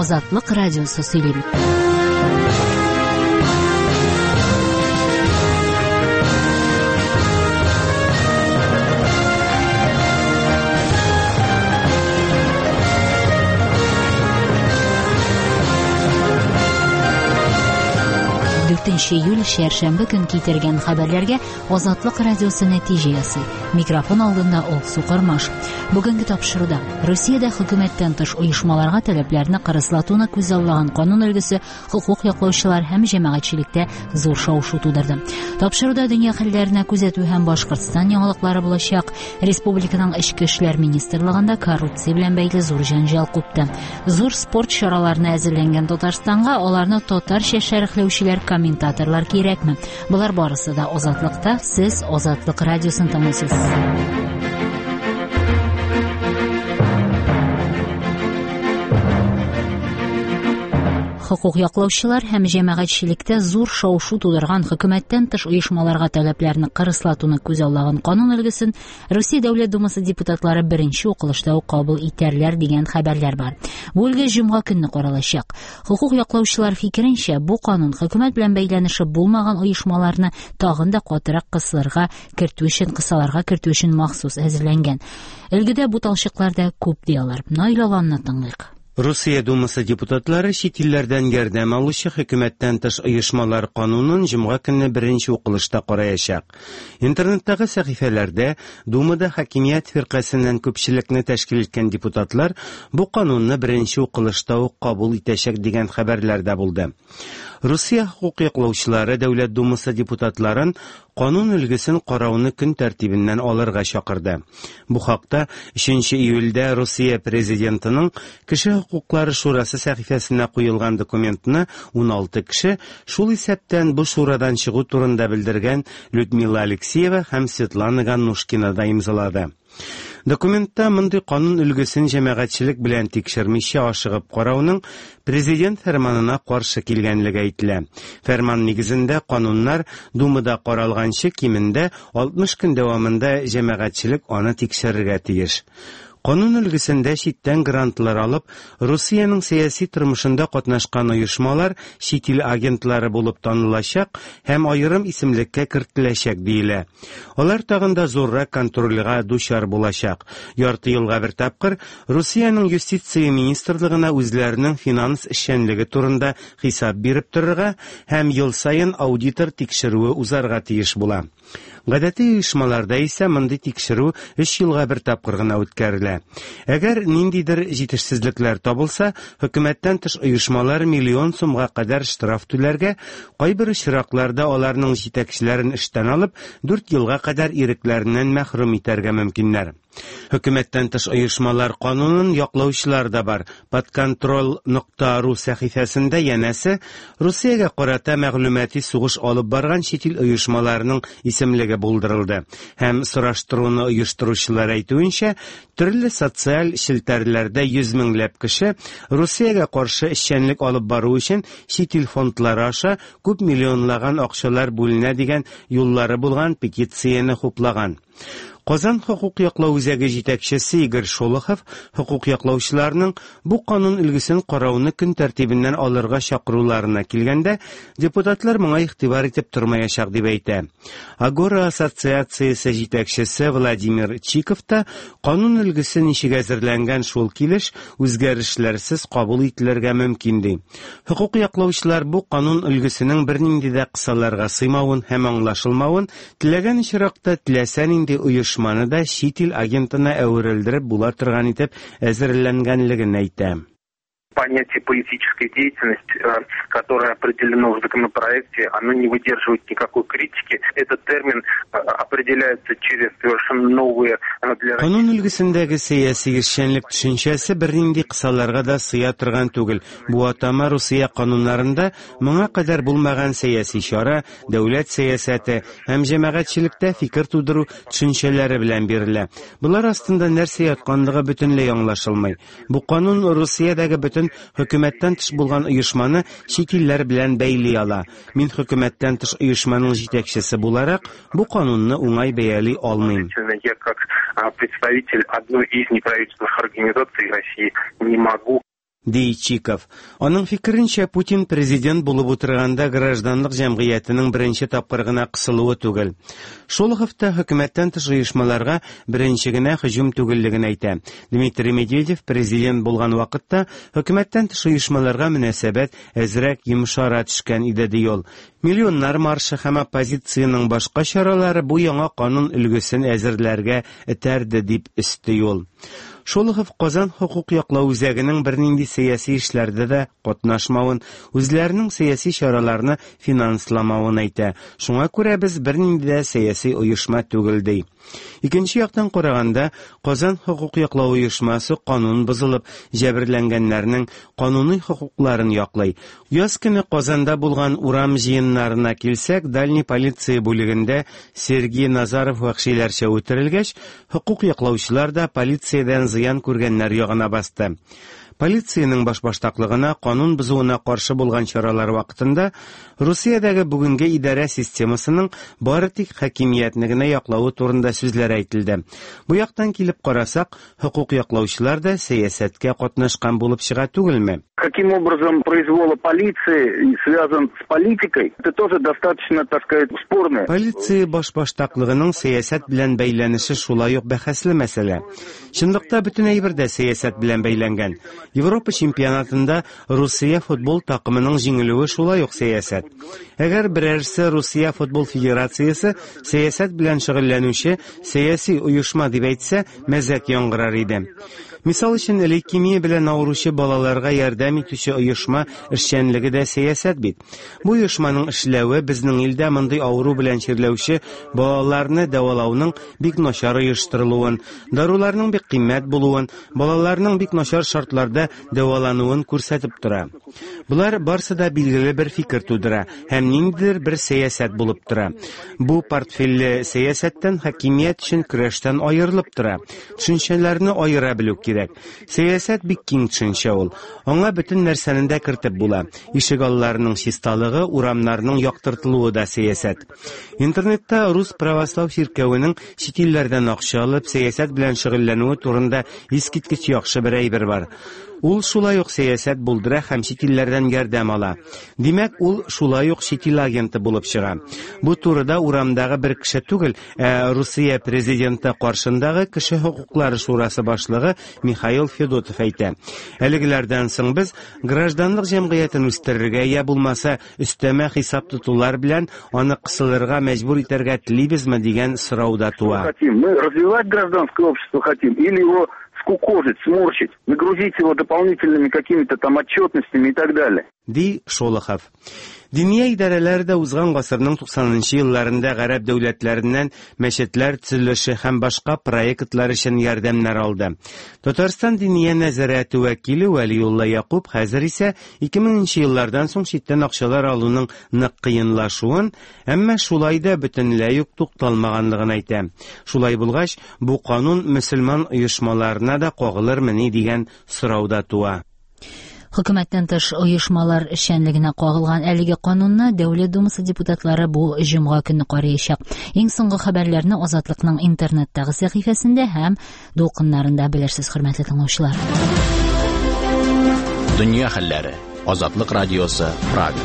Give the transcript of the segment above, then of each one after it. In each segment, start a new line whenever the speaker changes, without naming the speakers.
Озатлык радиосу сөйлейм. Июль шәршәмбе көн китергән хәбәрләргә Азатлык радиосы нәтиҗә ясый. Микрофон алдында ул Сукырмаш. Бүгенге тапшыруда Россиядә хөкүмәттән тыш оешмаларга таләпләрне кырыслатуны күз аллаган канун өлгесе хукук яклаучылар һәм җәмәгатьчелектә зур шау-шу тудырды. Тапшыруда дөнья хәлләренә күзәтү һәм Башкортстан яңалыклары булачак. Республиканың Эчке эшләр министрлыгында коррупция белән бәйле зур җәнҗал купты. Зур спорт чараларына әзерләнгән Татарстанга аларны татарча шәрехләүчеләр, комментаторлар кирәкме? Булар барысы да Азатлыкта. Сез Азатлык радиосын тыңлыйсыз. Хукук яклаучылар һәм җәмәгатьчелектә зур шау-шу тудырган хөкүмәттән тыш оешмаларга таләпләрне кырыслатуны күз аллаган канун өлгесен Русия Дәүләт Думасы депутатлары беренче укылышта ук кабул итәрләр дигән хәбәрләр бар. Бу өлге җомга көнне каралачак. Хукук яклаучылар фикеренчә, бу канун хөкүмәт белән бәйләнеше булмаган оешмаларны тагын да катырак кысаларга кертү өчен махсус әзерләнгән. Өлгедә бу талчыкларда күп диялар. Наилаланны тыңлыйк.
Россия Думасы депутатлары чит илләрдән ярдәм алучы хөкүмәттән тыш оешмалар канунын җомга көнне беренче укылышта караячак. Интернеттагы сәхифәләрдә Думада хакимият фиркасыннан күпчелекне тәшкил иткән депутатлар бу канунны беренче укылышта ук кабул итәчәк дигән хәбәрләр дә булды. Россия хукук яклаучылары Дәүләт Думасы депутатларын канун өлгесен карауны көн тәртибеннән алырга чакырды. Бу хакта 3 июльдә Россия президентының Кеше хукуклары шурасы сәхифәсенә куелган документны 16 кеше шул исәптән бу шурадан чыгу турында белдергән Людмила Алексеева һәм Светлана Ганнушкина да имзалады. Документта мондый канун өлгесен җәмәгатьчелек белән тикшермичә ашыгып карауның президент фәрманына каршы килгәнлеге әйтелә. Фәрман нигезендә кануннар Думада каралганчы кимендә 60 көн дәвамында җәмәгатьчелек аны тикшерергә тиеш. Канун өлгесендә читтән грантлар алып, Россиянең сәяси тормышында катнашкан оешмалар чит ил агентлары булып танылачак һәм аерым исемлеккә кертеләчәк диелә. Алар тагын да зуррак контрольгә дучар булачак. Ярты елга бер тапкыр Россиянең юстиция министрлыгына үзләренең финанс эшчәнлеге турында хисап биреп торырга һәм ел саен аудитор тикшерүе узарга тиеш була. Гадәти оешмаларда исә мондый тикшерү 3 елга бер тапкыр гына үткәрелә. Әгәр ниндидер җитешсезлекләр табылса, хөкүмәттән тыш оешмалар миллион сумга кадәр штраф түләргә, кайбер очракларда аларның җитәкчеләрен эштән алып, 4 елга кадәр ирекләреннән мәхрүм итәргә мөмкиннәр. Хөкүмәттән тыш оешмалар канунын яклаучылар да бар. Podcontrol.ru сәхифәсендә янәсе Россиягә карата мәгълүмати сугыш алып барган чит ил оешмаларының исемлеге булдырылды. Һәм сораштыруны оештыручылар әйтүенчә, төрле социаль челтәрләрдә 100 меңләп кеше Россиягә каршы эшчәнлек алып бару өчен чит ил фондлары аша күп миллионлаган акчалар бүленә дигән юллары булган петицияне хуплаган. Казан хукук яклау үзәге җитәкчесе Игорь Шолохов хукук яклаучыларның бу канун өлгесен карауны көн тәртибеннән алырга чакыруларына килгәндә, депутатлар моңа игътибар итеп тормаячак дип әйтә. Агора ассоциациясе җитәкчесе Владимир Чиков та канун өлгесе ничек әзерләнгән шул килеш үзгәрешләрсез кабул ителергә мөмкин ди. Хукук яклаучылар бу канун өлгесенең бернинди дә кысаларга сыймавын һәм аңлашылмавын теләгән очракта теләсә нинди оешманы да чит ил агентына әверелдереп була торган итеп әзерләнгәнлеген әйтә.
Понятие политической деятельности, которое определено в законопроекте, оно не выдерживает никакой критики. Этот термин определяется через совершенно новые для России.
Канун өлгесендәге сәяси эшчәнлек төшенчәсе бернинди кысаларга да сыя торган түгел. Бу атама Русия кануннарында моңа кадәр булмаган сәяси чара, дәүләт сәясәте һәм җәмәгатьчелектә фикер тудыру төшенчәләре белән бирелә. Булар астында нәрсә ятканлыгы бөтенләй аңлашылмый. Бу канун Россиядәге бөтен хөкүмәттән тыш булган оешманы чит илләр белән бәйли ала. Мин хөкүмәттән тыш оешманың җитәкчесе буларак бу канунны уңай бәяли алмыйм.
Я как представитель одной из неправительственных организаций России не могу
ди Чиков. Аның фикеренчә, Путин президент булып утырганда гражданлык җәмгыятенең беренче тапкыр гына кысылуы түгел. Шолохов та хөкүмәттән тыш оешмаларга беренче генә һөҗүм түгеллеген әйтә. Дмитрий Медведев президент булган вакытта хөкүмәттән тыш оешмаларга мөнәсәбәт әзрәк йомшара төшкән иде ди ул. Миллионнар маршы һәм оппозициянең башка чаралары бу яңа канун өлгесен әзерләргә этәрде дип өсти ул. Шолохов Казан хукук яклау үзәгенең бернинди сияси эшләрдә дә катнашмавын, үзләренең сияси чараларны финансламавын әйтә. Шуңа күрә без бернинди дә сияси оешма түгел ди. Икенче яктан караганда, Казан хукук яклау оешмасы канун бозылып, җәберләнгәннәрнең кануни хукукларын яклый. Яз көне Казанда булган урам җыеннарына килсәк, Дальний полиция бүлегендә Сергей Назаров вахшиләрчә үтерелгәч, хукук яклаучылар да полициядән зыян күргәннәр ягына басты. Полициянең башбаштаклыгына канун бозуына каршы булган чаралар вакытында Русиядәге бүгенге идарә системасының бары тик хакимиятне генә яклауы турында сүзләр әйтелде. Бу яктан килеп карасак, хукук яклаучылар да сәясәткә катнашкан булып чыга түгелме?
Каким образом произвол полиции связан с политикой, это тоже достаточно, так сказать, спорное.
Полиция башбаштаклыгының сәясәт белән бәйләнеше шулай ук бәхәсле мәсьәлә. Чынлыкта бөтен әйбер дә сәясәт белән бәйләнгән. Европа чемпионатында Русия футбол такымының җиңелүе шулай ук сәясәт. Әгәр берәрсе Русия футбол федерациясе сәясәт белән шөгыльләнүче сәяси оешма дип әйтсә, мәзәк яңгырар иде. Мисал өчен, лейкемия белән авыручы балаларга ярдәм итүче оешма эшчәнлеге дә сәясәт бит. Бу оешманың эшләве безнең илдә мондый авыру белән чирләүче балаларны дәвалауның бик начар оештырылуын, даруларның бик кыйммәт булуын, балаларның бик начар шартларда дәвалануын күрсәтеп тора. Булар барсы да билгеле бер фикер тудыра һәм ниндидер бер сәясәт булып тора. Бу портфельле сәясәттән хакимият өчен көрәштән аерылып тора. Төшенчәләрне аера белү кирәк. Сәясәт бик киң төшенчә ул. Аңа бөтен нәрсәне дә кертеп була. Ишегалларның чисталыгы, урамнарның яктыртылуы да сәясәт. Интернетта Рус православ церквенең чит илләрдән акча алып сәясәт белән шөгыльләнүе турында искиткеч яхшы бер әйбер бар. Ул шулай ук сәясәт булдыра һәм чит илләрдән ярдәм ала. Димәк, ул шулай ук чит ил агенты булып чыга. Бу турыда урамдагы бер кеше түгел, Русия президенты каршындагы кеше хукуклары шурасы башлыгы Михаил Федотов әйтә. Әлегеләрдән соң без гражданлык җәмгыятен үстерергә я булмаса өстәмә хисап тотулар белән аны кысылырга мәҗбүр итәргә телибезме дигән сорау да туа.
Мы развивать гражданское общество хотим или его скукожить, сморщить, нагрузить его дополнительными какими-то там отчетностями и так далее.
Ди Шолохов. Диния идарәләре дә узган гасырның 90-нчы елларында гарәп дәүләтләреннән мәчетләр төзелеше һәм башка проектлар өчен ярдәмнәр алды. Татарстан диния нәзарәте вәкиле Вәлиулла Якуб хәзер исә 2000нчы еллардан соң читтән акчалар алуның нык кыенлашуын, әмма шулай да бөтенләй үк тукталмаганлыгын әйтә. Шулай булгач, бу канун мөселман оешмаларына да кагылырмыни дигән сорау да туа.
Хөкүмәттән тыш оешмалар эшчәнлегенә кагылган әлеге канунны Дәүләт Думасы депутатлары бу җомга көнне карыячак. Иң соңгы хәбәрләрне Азатлыкның интернеттагы сәхифәсендә һәм дулкыннарында белерсез, хөрмәтле тыңлаучылар.
Дөнья хәлләре. Азатлык радиосы Прага.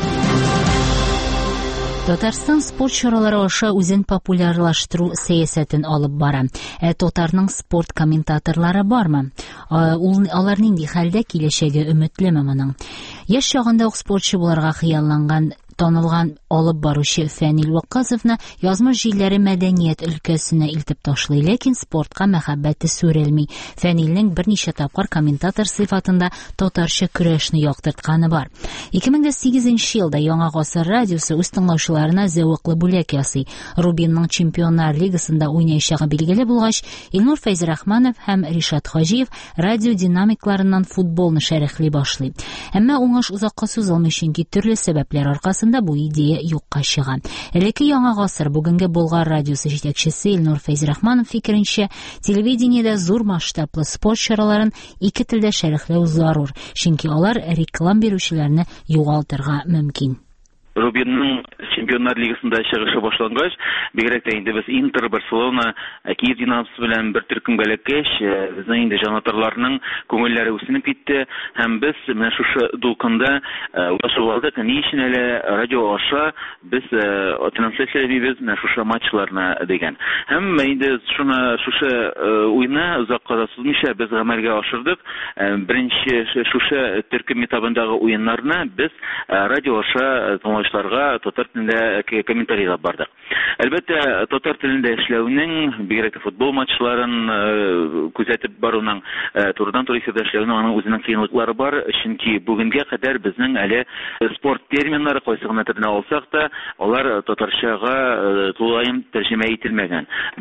Татарстан спорт чаралары аша үзен популярлаштыру сәясәтен алып бара. Татарның спорт комментаторлары бармы? Алар нинди хәлдә, киләчәге өметлеме моның? Яшь чагында ук спортчы буларга хыялланган танылган алып баручы Фәнил Ваказовны язмыш җилләре мәдәният өлкәсенә илтеп ташлый, ләкин спортка мәхәббәте сүрелми. Фәнилнең берничә тапкыр комментатор сыйфатында татарча көрәшне яктыртканы бар. 2008 елда Яңа гасыр радиосы үз тыңлаучыларына зәвыклы бүләк ясый. Рубинның Чемпионнар лигасында уйнаячагы билгеле булгач, Илнур Фәйзрахманов һәм Ришат Хаҗиев радио динамикларыннан футболны шәрехли башлый. Әмма уңыш узакка сузылмый, чөнки төрле сәбәпләр аркасында бу идея юкка чыга. Элекке Яңа гасыр бүгенге Болгар радиосы җитәкчесе Илнур Фәйзрахманов фикеренчә, телевидениедә зур масштаблы спорт чараларын ике телдә шәрехләү зарур, чөнки алар реклам бирүчеләрне югалтырга мөмкин.
Рубинның Чемпионнар Лигасында чыгышы башлангач, бигрәк тә инде без Интер, Барселона, Киев Динамосы белән бер төркемгә эләккәч, безнең инде җанатарларның күңелләре үсенеп китте һәм без менә шушы дулкында уйлашып ни өчен әле радио аша без трансляцияләбез менә шушы матчларны дигән. Һәм инде шушы уйны озакка да сузмыйча без гамәлгә ашырдык. Беренче шушы төркем этабындагы уеннарны без радио аша тыңлаучыларга татар телендә комментарийлар бардык. Әлбәттә, татар телендә эшләүнең, бигрәк футбол матчларын күзәтеп баруның, турыдан-туры эфирдә эшләүнең аның үзенең кыенлыклары бар, чөнки бүгенгә кадәр безнең әле спорт терминнары кайсы гына телне алсак та, алар татарчага тулаем тәрҗемә ителмәгән.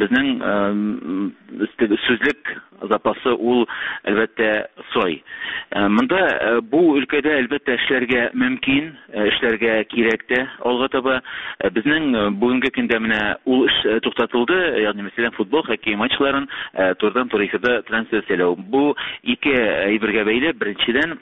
Безнең сүзлек запасы ул әлбәттә сай. Монда бу өлкәдә әлбәттә эшләргә мөмкин, эшләргә кирәк тә алга таба. Безнең бүгенге көндә менә ул эш туктатылды, ягъни мәсәлән футбол, хоккей матчларын турыдан-туры эфирдә трансляцияләү. Бу ике әйбергә бәйле. Беренчедән,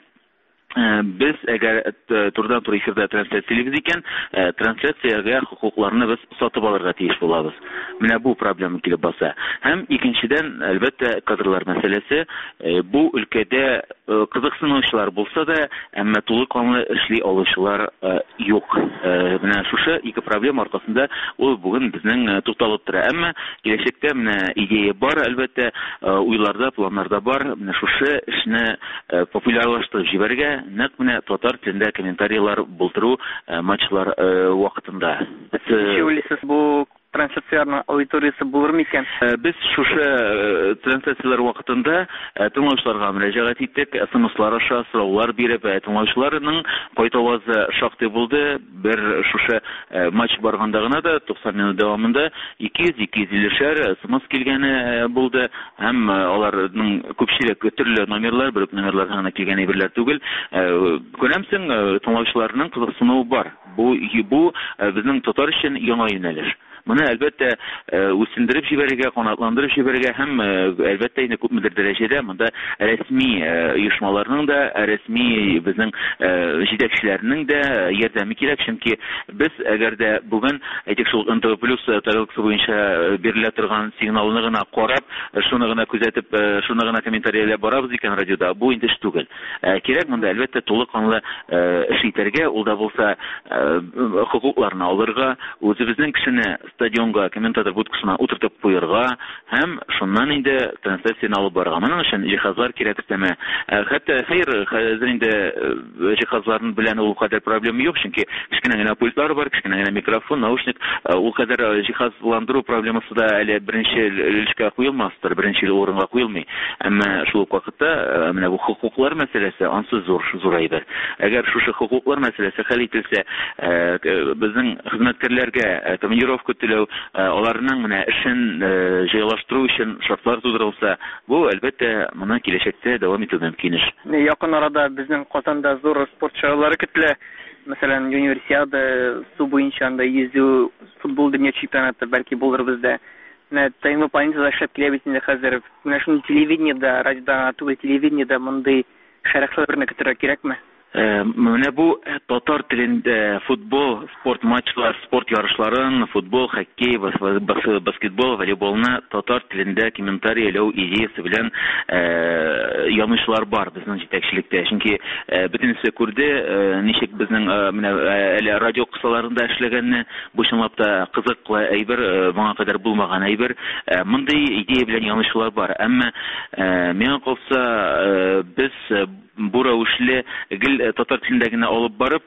без әгәр турыдан-туры эфирдә трансляциялибез икән, трансляциягә хокукларны без сатып алырга тиеш булабыз. Менә бу проблема килеп баса. Һәм икенчедән, әлбәттә, кадрлар мәсьәләсе. Бу өлкәдә кызыксынучылар булса да, әмма тулы канлы эшли алучылар юк. Менә шушы ике проблема аркасында ул бүген безнең тукталып тора. Әмма киләчәктә менә идея бар, әлбәттә, уйларда, планнарда бар. Менә шушы эшне популярлаштырып җибәргә, нәкъ менә татар телендә комментарийлар булдыру матчлар вакытында.
Сөйлисез, бу трансляцияларның аудиториясы булыр микән?
Без шушы трансляциялар вакытында тыңлаучыларга мөрәҗәгать иттек, смслар аша сораулар биреп, тыңлаучыларның кайтавазы шактый булды. Бер шушы матч барганда гына да 90 минут дәвамында 200-250 смс килгәне булды. Һәм аларның күпчелек төрле номерлар, бер номерлар гына килгән әйберләр түгел. Күрәмсең, тыңлаучыларның кызыксынуы бар. Бу безнең татар өчен яңа юнәлеш. Моны әлбәттә үсендереп җибәрергә, канатландырып җибәрергә һәм әлбәттә инде күпмедер дәрәҗәдә монда рәсми оешмаларның да, рәсми безнең җитәкчеләрнең дә ярдәме кирәк, чөнки без әгәр дә бүген әйтик шул НТВ+ таралгысы буенча бирелә торган сигналны гына карап, шуны гына күзәтеп, шуны гына комментарийләп барабыз икән радиода, бу инде эш түгел. Кирәк монда әлбәттә тулы канлы эш итәргә, ул да булса хокукларны алырга, үзебезнең кешене стадионга комментатор будкасына утыртып куярга һәм шуннан инде трансляцияны алып барырга. Моның өчен җиһазлар кирәк өстәмә. Хәтта хәзер инде җиһазларын белән ул кадәр проблема юк, чөнки кечкенә генә пультлар бар, кечкенә генә микрофон, наушник. Ул кадәр җиһазландыру проблемасы да әле беренче өлешкә куелмастыр, беренче урынга куелмый. Әмма шул ук вакытта менә бу хокуклар мәсьәләсе ансыз зур әйбер. Әгәр шушы хокуклар мәсьәләсе хәл ителсә, безнең хезмәткәрләргә командировка түләү, аларның менә эшен җайлаштыру өчен шартлар тудырылса, бу әлбәттә моны киләчәктә дәвам итү мөмкин.
Якын арада безнең Казанда зур спорт чаралары көтелә. Мәсәлән, универсиада, су буенча анда йөзү, футбол дөнья чемпионаты бәлки булыр бездә. Менә ТМ планетада эшләп килә бит инде хәзер. Менә шуны телевидениедә, радиода түгел, телевидениедә мондый шәрехләрне көтәргә кирәкме?
Менә бу татар телендә футбол, спорт матчлар, спорт ярышларын, футбол, хоккей, баскетбол, волейболны татар телендә комментарийләү идеясе белән янучылар бар безнең җитәкчелектә. Чөнки бөтенесе күрде, ничек безнең менә әле радио кысаларында эшләгәнне, бу чынлап та кызыклы әйбер, моңа кадәр булмаган әйбер. Мондый идея белән янучылар бар. Әмма миңа калса без бу рәвешле гел татар телендә генә алып барып,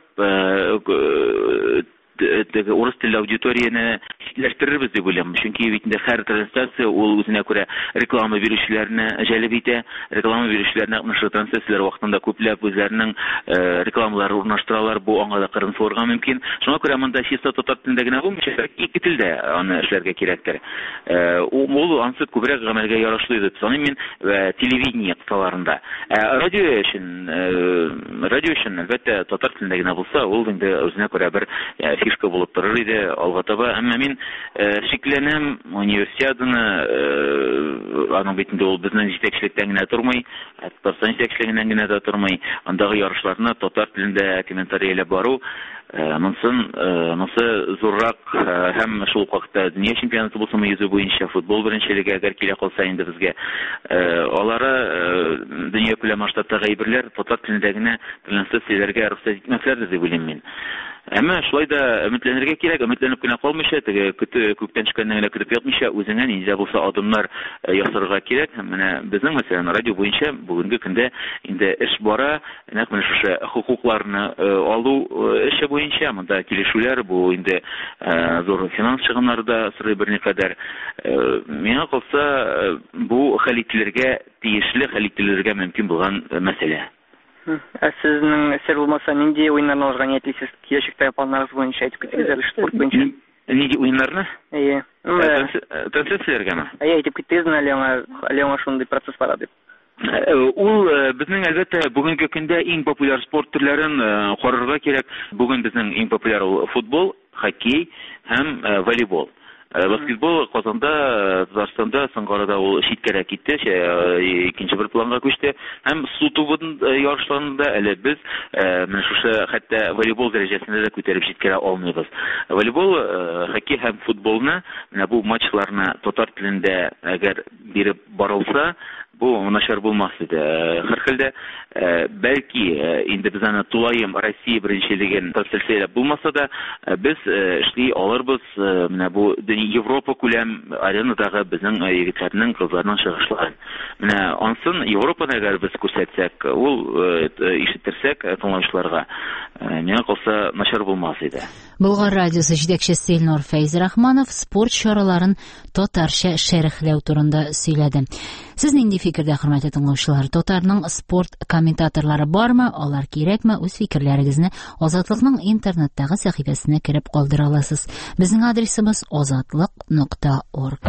урыс телле аудиторияны читләштерербез дип уйлыйм. Чөнки бит инде һәр трансляция ул үзенә күрә реклама бирүчеләрне җәлеп итә. Реклама бирүчеләрне нәшр трансляцияләр вакытында күпләп үзләренең рекламалар урнаштыралар. Бу аңа да кырын суырга мөмкин. Шуңа күрә монда чиста татар телендә генә булмыйча, ике телдә аны эшләргә кирәктер. Ул ансы күбрәк гамәлгә ярашлы дип саныйм мин телевидение кысаларында. Радио өчен әлбәттә татар телендә генә булса, ул инде үзенә күрә бер фишка булып торыр иде алга таба. Әмма мин шикләнәм, универсиаданы аның битендә ул безнең җитәкчелектән генә тормый, Татарстан җитәкчелегеннән генә дә тормый, андагы ярышларны татар телендә комментарияләп бару, монысы зуррак һәм шул вакытта дөнья чемпионаты булсымы йөзү буенча футбол беренчелеге әгәр килә калса инде безгә, алары дөнья күләм масштабтагы әйберләр татар телендә генә трансляцияләргә рөхсәт итмәсләрдер дип уйлыйм мин. Әмма шулай да өметләнергә кирәк, өметләнеп кенә калмыйча, теге күктән чыкканнан генә көтеп ятмыйча, үзеңә нинди булса адымнар ясарга кирәк. Менә безнең мәсәлән радио буенча бүгенге көндә инде эш бара, нәкъ менә шушы хукукларны алу эше буенча монда килешүләр, бу инде зур финанс чыгымнары да сорый берникадәр. Миңа калса бу хәл ителергә тиешле, хәл ителергә мөмкин булган мәсьәлә.
Сезнең сер булмаса нинди уеннарны алырга ниятлисез? Киләчәктә планнарыгыз буенча әйтеп китегез әле спорт буенча.
Нинди уеннарны? Трансляцияләргәме?
Әйтеп китегез әле аңа шундый процесс бара дип.
Ул безнең әлбәттә бүгенге көндә иң популяр спорт төрләрен карарга кирәк. Бүген безнең иң популяр футбол, хоккей һәм волейбол. Баскетбол Казанда, Татарстанда соңгы ул читкәрәк китте, икенче бер планга күчте. Һәм су тубын ярышларында әле без менә шушы хәтта волейбол дәрәҗәсендә дә күтәреп җиткерә алмыйбыз. Волейбол, хоккей һәм футболны менә бу матчларны татар телендә әгәр биреп барылса, бу начар булмас иде. Һәрхәлдә бәлки инде без аны тулаем Россия беренчелеген трансляцияләп булмаса да, без эшли алырбыз менә бу Европа күләм аренадагы безнең егетләрнең, кызларның чыгышларын. Менә ансын Европаны әгәр без күрсәтсәк, ул ишеттерсәк тыңлаучыларга, миңа калса начар булмас иде.
Болгар радиосы җитәкчесе Илнур Фәйз Рахманов спорт чараларын татарча шәрехләү турында сөйләде. Сез нинди фикердә, хөрмәтле тыңлаучылар? Татарның спорт комментаторлары бармы? Алар кирәкме? Үз фикерләрегезне Азатлыкның интернеттагы сәхифәсенә кереп калдыра аласыз. Безнең адресыбыз azatlyk.org.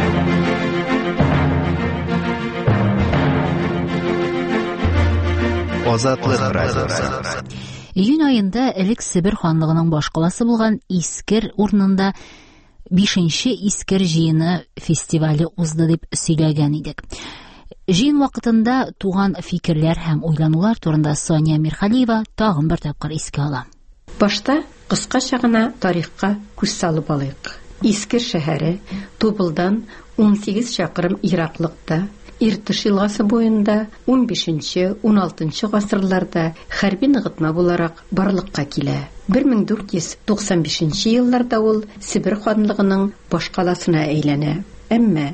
Азатлык радиосы.
Июнь айында элек Себер ханлыгының башкаласы булган Искер урынында 5-нче Искер җыены фестивале узды дип сөйләгән идек. Җыен вакытында туган фикерләр һәм уйланулар турында Соня Мирхалиева тагын бер тапкыр искә ала.
Башта кыскача гына тарихка күз салып алыйк. Искер шәһәре Тубылдан 18 чакрым ераклыкта, Иртеш елгасы буенда 15-16 гасырларда хәрби ныгытма буларак барлыкка килә. 1495 елларда ул Себер ханлыгының башкаласына әйләнә. Әмма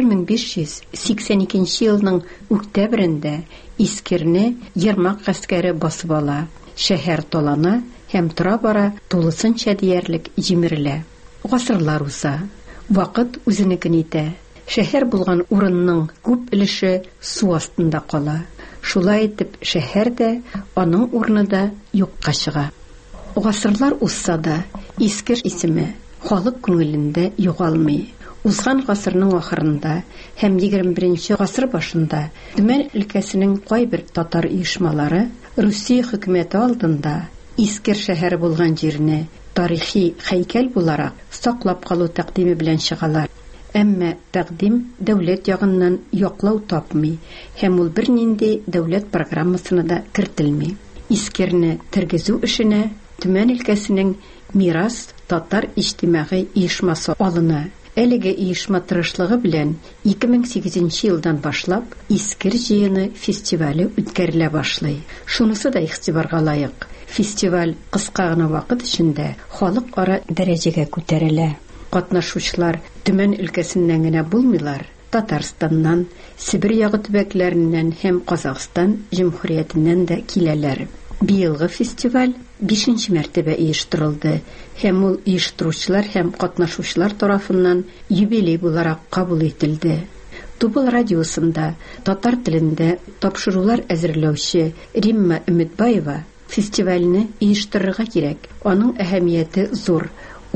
1582 елның октябрендә Искерне Ермак гаскәре басып ала. Шәһәр талана һәм тора бара тулысынча диярлек җимерелә. Гасырлар уза. Вакыт үзенекен итә. Шәһәр булган урынның күп өлеше су астында кала. Шулай итеп, шәһәр дә, аның урыны да юкка чыга. Гасырлар узса да, Искер исеме халык күңелендә югалмый. Узган гасырның ахырында һәм 21-нче гасыр башында Төмән өлкәсенең кайбер татар оешмалары Русия хөкүмәте алдында Искер шәһәре булган җирне тарихи һәйкәл буларак саклап калу тәкъдиме белән чыгалар. Әмма тәкъдим дәүләт ягыннан яклау тапмый һәм ул бернинди дәүләт программасына да кертелми. Искерне тергезү эшенә Төмән өлкәсенең Мирас татар иҗтимагый оешмасы алына. Әлеге оешма тырышлыгы белән 2008 елдан башлап Искер җыены фестивале үткәрелә башлый. Шунысы да игътибарга лаек. Фестиваль кыска гына вакыт эчендә халыкара дәрәҗәгә күтәрелә. Катнашучылар Төмән өлкәсеннән генә булмыйлар. Татарстаннан, Себер ягы төбәкләреннән һәм Казакъстан җөмһүриятеннән дә киләләр. Быелгы фестиваль 5-нче мәртәбә оештырылды һәм ул оештыручылар һәм катнашучылар тарафыннан юбилей буларак кабул ителде. Тубыл радиосында татар телендә тапшырулар әзерләүче Римма Өметбаева фестивальне оештырырга кирәк. Аның әһәмияте зур. Ул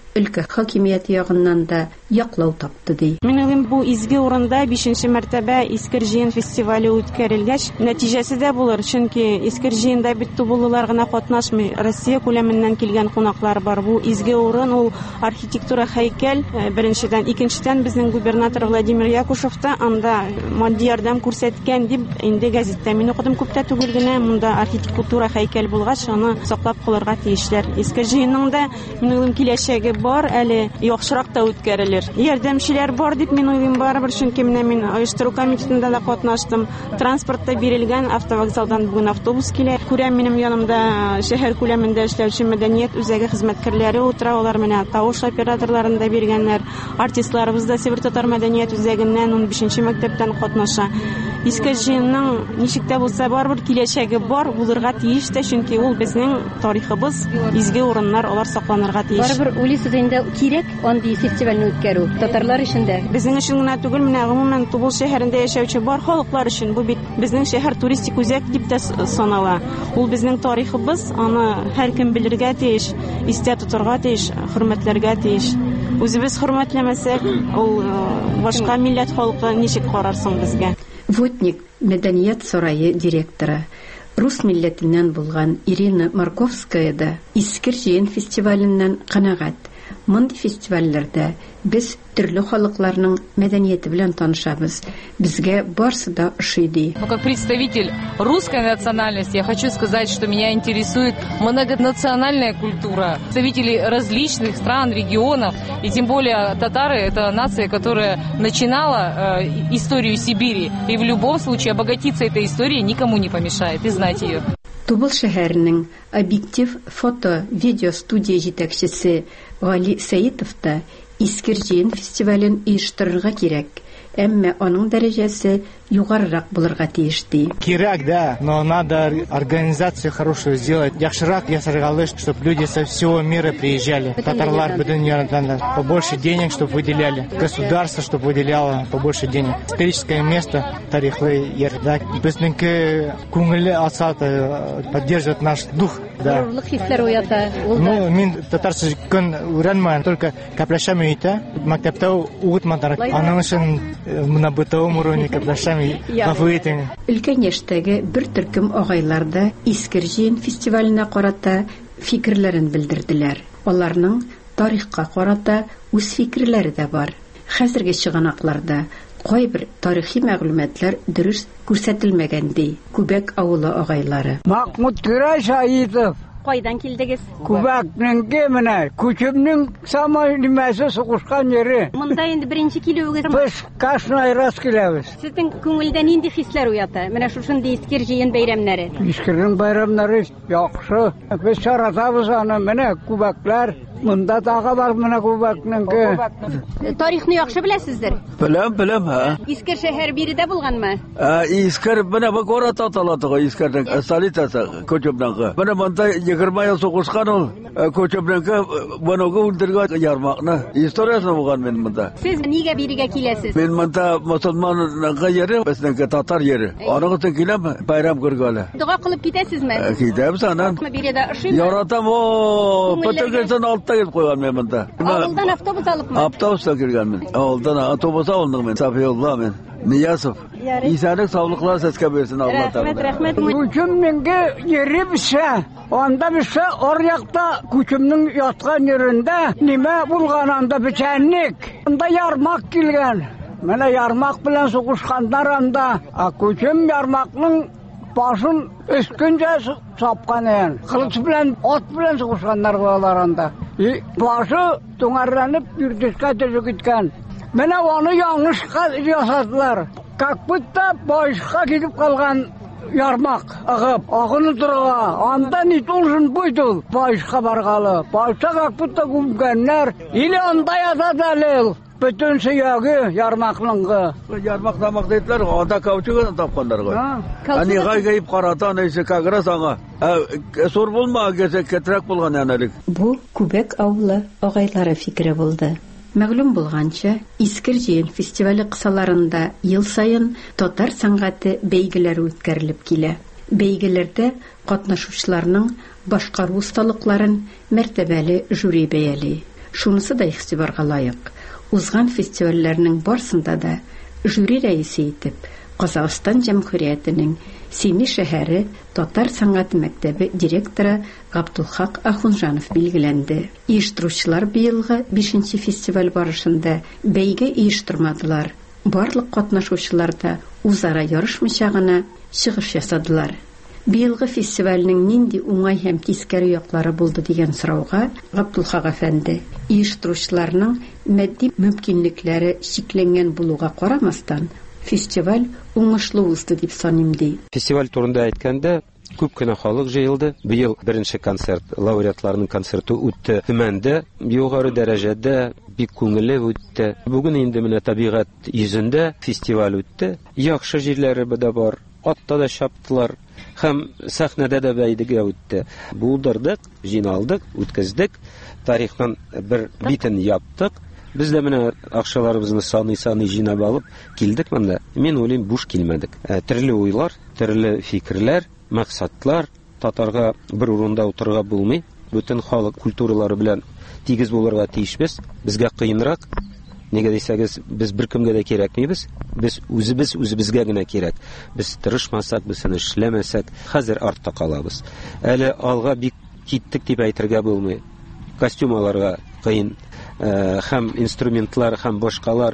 өлкә хакимияте ягыннан да яклау тапты ди.
Мин уйлыйм, бу изге урында 5нче мәртәбә Искер җыен фестивале үткәрелгәч, нәтиҗәсе дә булыр, чөнки Искер җыенда бит тубыллылар гына катнашмый, Россия күләменнән килгән кунаклар бар. Бу изге урын, ул архитектура һәйкәл, беренчедән, икенчедән безнең губернатор Владимир Якушев та анда матди ярдәм күрсәткән дип инде газетта мин укыдым, күптә түгел генә, монда архитектура һәйкәл булгач, аны саклап калырга тиешләр. Искер җыенның да мин уйлыйм киләчәге бар, әле яхшырак та үткәрелер. Ярдәмчеләр бар дип мин уйлыйм, барыбер, чөнки менә мин оештыру комитетында да катнаштым. Транспортта бирелгән, автовокзалдан бүген автобус килә. Күрәм, минем янымда шәһәр күләмендә эшләүче мәдәният үзәге хезмәткәрләре утыра, алар менә тавыш операторларын да биргәннәр. Артистларыбыз да Себер татар мәдәният үзәгеннән 15нче мәктәптән катнаша. Иске җыенның ничек тә булса барыбер киләчәге бар, булырга тиеш тә, чөнки ул безнең тарихыбыз, изге урыннар, алар сакланырга тиеш.
Барыбер уйлыйсыз инде кирәк андый фестивальне үткәрү татарлар өчен дә.
Безнең өчен генә түгел, менә гомумән Тубыл шәһәрендә яшәүче бар халыклар өчен бу бит безнең шәһәр туристик үзәк дип тә санала. Ул безнең тарихыбыз, аны һәркем белергә тиеш, истә тотарга тиеш, хөрмәтләргә тиеш. Үзебез хөрмәтләмәсәк, ул башка милләт халкы ничек карарсың безгә?
Вотник мәдәният сарае директоры, рус милләтеннән булган Ирина Марковская да Искер җыен фестиваленнән канәгать. Мондый фестивальләрдә без төрле халыкларның мәдәнияте белән танышабыз. Безгә барсы да ошый ди.
Как представитель русской национальности, я хочу сказать, что меня интересует многонациональная культура. Представители различных стран, регионов, и тем более татары – это нация, которая начинала историю Сибири. И в любом случае обогатиться этой историей никому не помешает, и знать ее.
Тубыл шәһәренең объектив фото-видео студия җитәкчесе Гали Сәитов та Искер җыен фестивален оештырырга кирәк. Әмма аның дәрәҗәсе югарырак булырга тиеш ди.
Кирәк, да, но надо организацию хорошую сделать. Яхшырак ясаргалыш, чтобы люди со всего мира приезжали. Татарлар бөтен ярдан побольше денег, чтобы выделяли. Государство, чтобы выделяло побольше денег. Историческое место, тарихлы ярдак. Безнеңке күңеле асаты поддерживает наш дух. Да. Ну, мин татарча көн өйрәнмәгән, только кәпләшәм өйтә. Мәктәптә укытмадылар. Аның өчен мына бытовым уровне кәпләшәм гафу итең.
Өлкән яшьтәге бер төркем агайлар да Искер җыен фестиваленә карата фикерләрен белдерделәр. Аларның тарихка карата үз фикерләре дә бар. Хәзерге чыганакларда кайбер тарихи мәгълүматлар дөрес күрсәтелмәгән ди. Күбәк авылы агайлары.
Махмуд Гүрай Шаитов.
Кайдан килдегез?
Күбәкнең менә күчемнең самай нимәсе сугышкан йөре.
Монда инде беренче килүегез.
Без кашнай раз киләбез.
Сезнең күңелдә нинди хисләр уята? Менә шушындый Искер җыен бәйрәмнәре.
Искернең бәйрәмнәре яхшы. Без чаратабыз аны, менә күбәкләр. Монда тагы бар менә күбәкнең.
Тарихны яхшы беләсездер?
Беләм, ха.
Искер шәһәр биредә булганмы?
Искер менә бу город аталатыгы, Искернең столицасы Көчөбнәңгә. Менә монда 20 ел сугышкан ул Көчөбнәңгә, моныгы үлтергән ярмакны. Историясы булган мен монда.
Сез нигә бирегә киләсез?
Мен монда мусулманнарга йөри, безнең татар йөри. Аның өчен киләм, байрам күргәле.
Дуга кылып китәсезме?
Китәбез анан.
Биредә ошыймы?
Яратам о, потөгәсен тагып куйган мен монда.
Авылдан автобус алыпмы?
Автобуста килгән мен. Авылдан автобус алдым мен. Сафиулла мен. Ниясов. Исәнлек, саулыклар сезгә берсен Алла Тәгалә.
Рәхмәт.
Күчемнең йөри бишә. Анда бишә аръякта күчемнең яткан йөрендә нимә булган анда бичәнник. Анда ярмак килгән. Менә ярмак белән сугышканнар анда. Күчем ярмакның башын өскенчә сапкан икән. Кылыч белән, ат белән сугышканнар булалар анда. Башы туңарlanып юрдышка төшеп киткән. Менә аны яңышка ясадылар. Как будто башка китеп калган ярмак агып, агыны торга. Анда не должен быть ул башка баргалы. Башка как будто күмгәннәр. Или анда ятадылар. Bütün süyağı yarmaklığı.
Yarmak dediler, anda kavçuğunu tapkanlar. Hani gayip karatan ise kagıra sana. Sor bulma, ketrek bulgan yanarık.
Bu Күбәк авылы агайлары фикере булды. Мәгълүм булганча, Искер җыен фестивале кысаларында ел сайын татар сәнгате бәйгеләре үткәрелеп килә. Бәйгеләрдә катнашучыларның башкару осталыкларын мәртәбәле жюри бәяли. Шунысы да игътибарга лайык. Узган фестивальләрнең барсында да жюри рәисе итеп Казакъстан Җәмһүриятенең Семи шәһәре Татар сәнгать мәктәбе директоры Габдулхак Ахунжанов билгеләнде. Оештыручылар быелгы 5нче фестиваль барышында бәйге оештырмадылар. Барлык катнашучылар да үзара ярышмыйча гына чыгыш ясадылар. Быелгы фестивальнең нинди уңай һәм тискәре яклары булды дигән сорауга Габдулхак әфәнде, оештыручыларның матди мөмкинлекләре чикләнгән булуга карамастан, фестиваль уңышлы узды дип саныйм ди.
Фестиваль турында әйткәндә, күп кенә халык җыелды. Быел беренче концерт, лауреатларның концерты үтте. Төмәндә югары дәрәҗәдә бик күңелле үтте. Бүген инде менә табигать йөзендә фестиваль үтте. Яхшы җирләре дә бар. Атта да чаптылар. Һәм сәхнәдә дә бәйгегә үтте. Булдырдык, җыйналдык, үткәздек. Тарихтан бер битен яптык. Biz de менә акчаларыбызны саный җыйнап алып килдек монда. Мен уйлыйм, буш килмәдек. Төрле уйлар, төрле фикерләр, максатлар, татарга бер урында утырырга булмый. Бүтән халык культуралары белән тигез булырга тиешбез. Безгә кыенрак. Нигә дисәгез, без беркемгә дә кирәкмибез. Без үзебезгә генә кирәк. Без тырышмасак, без эшләмәсәк, хәзер артта калабыз. Әле алга бик киттек дип әйтергә булмый. Костюмларга кыен. Һәм инструментлар, һәм башкалар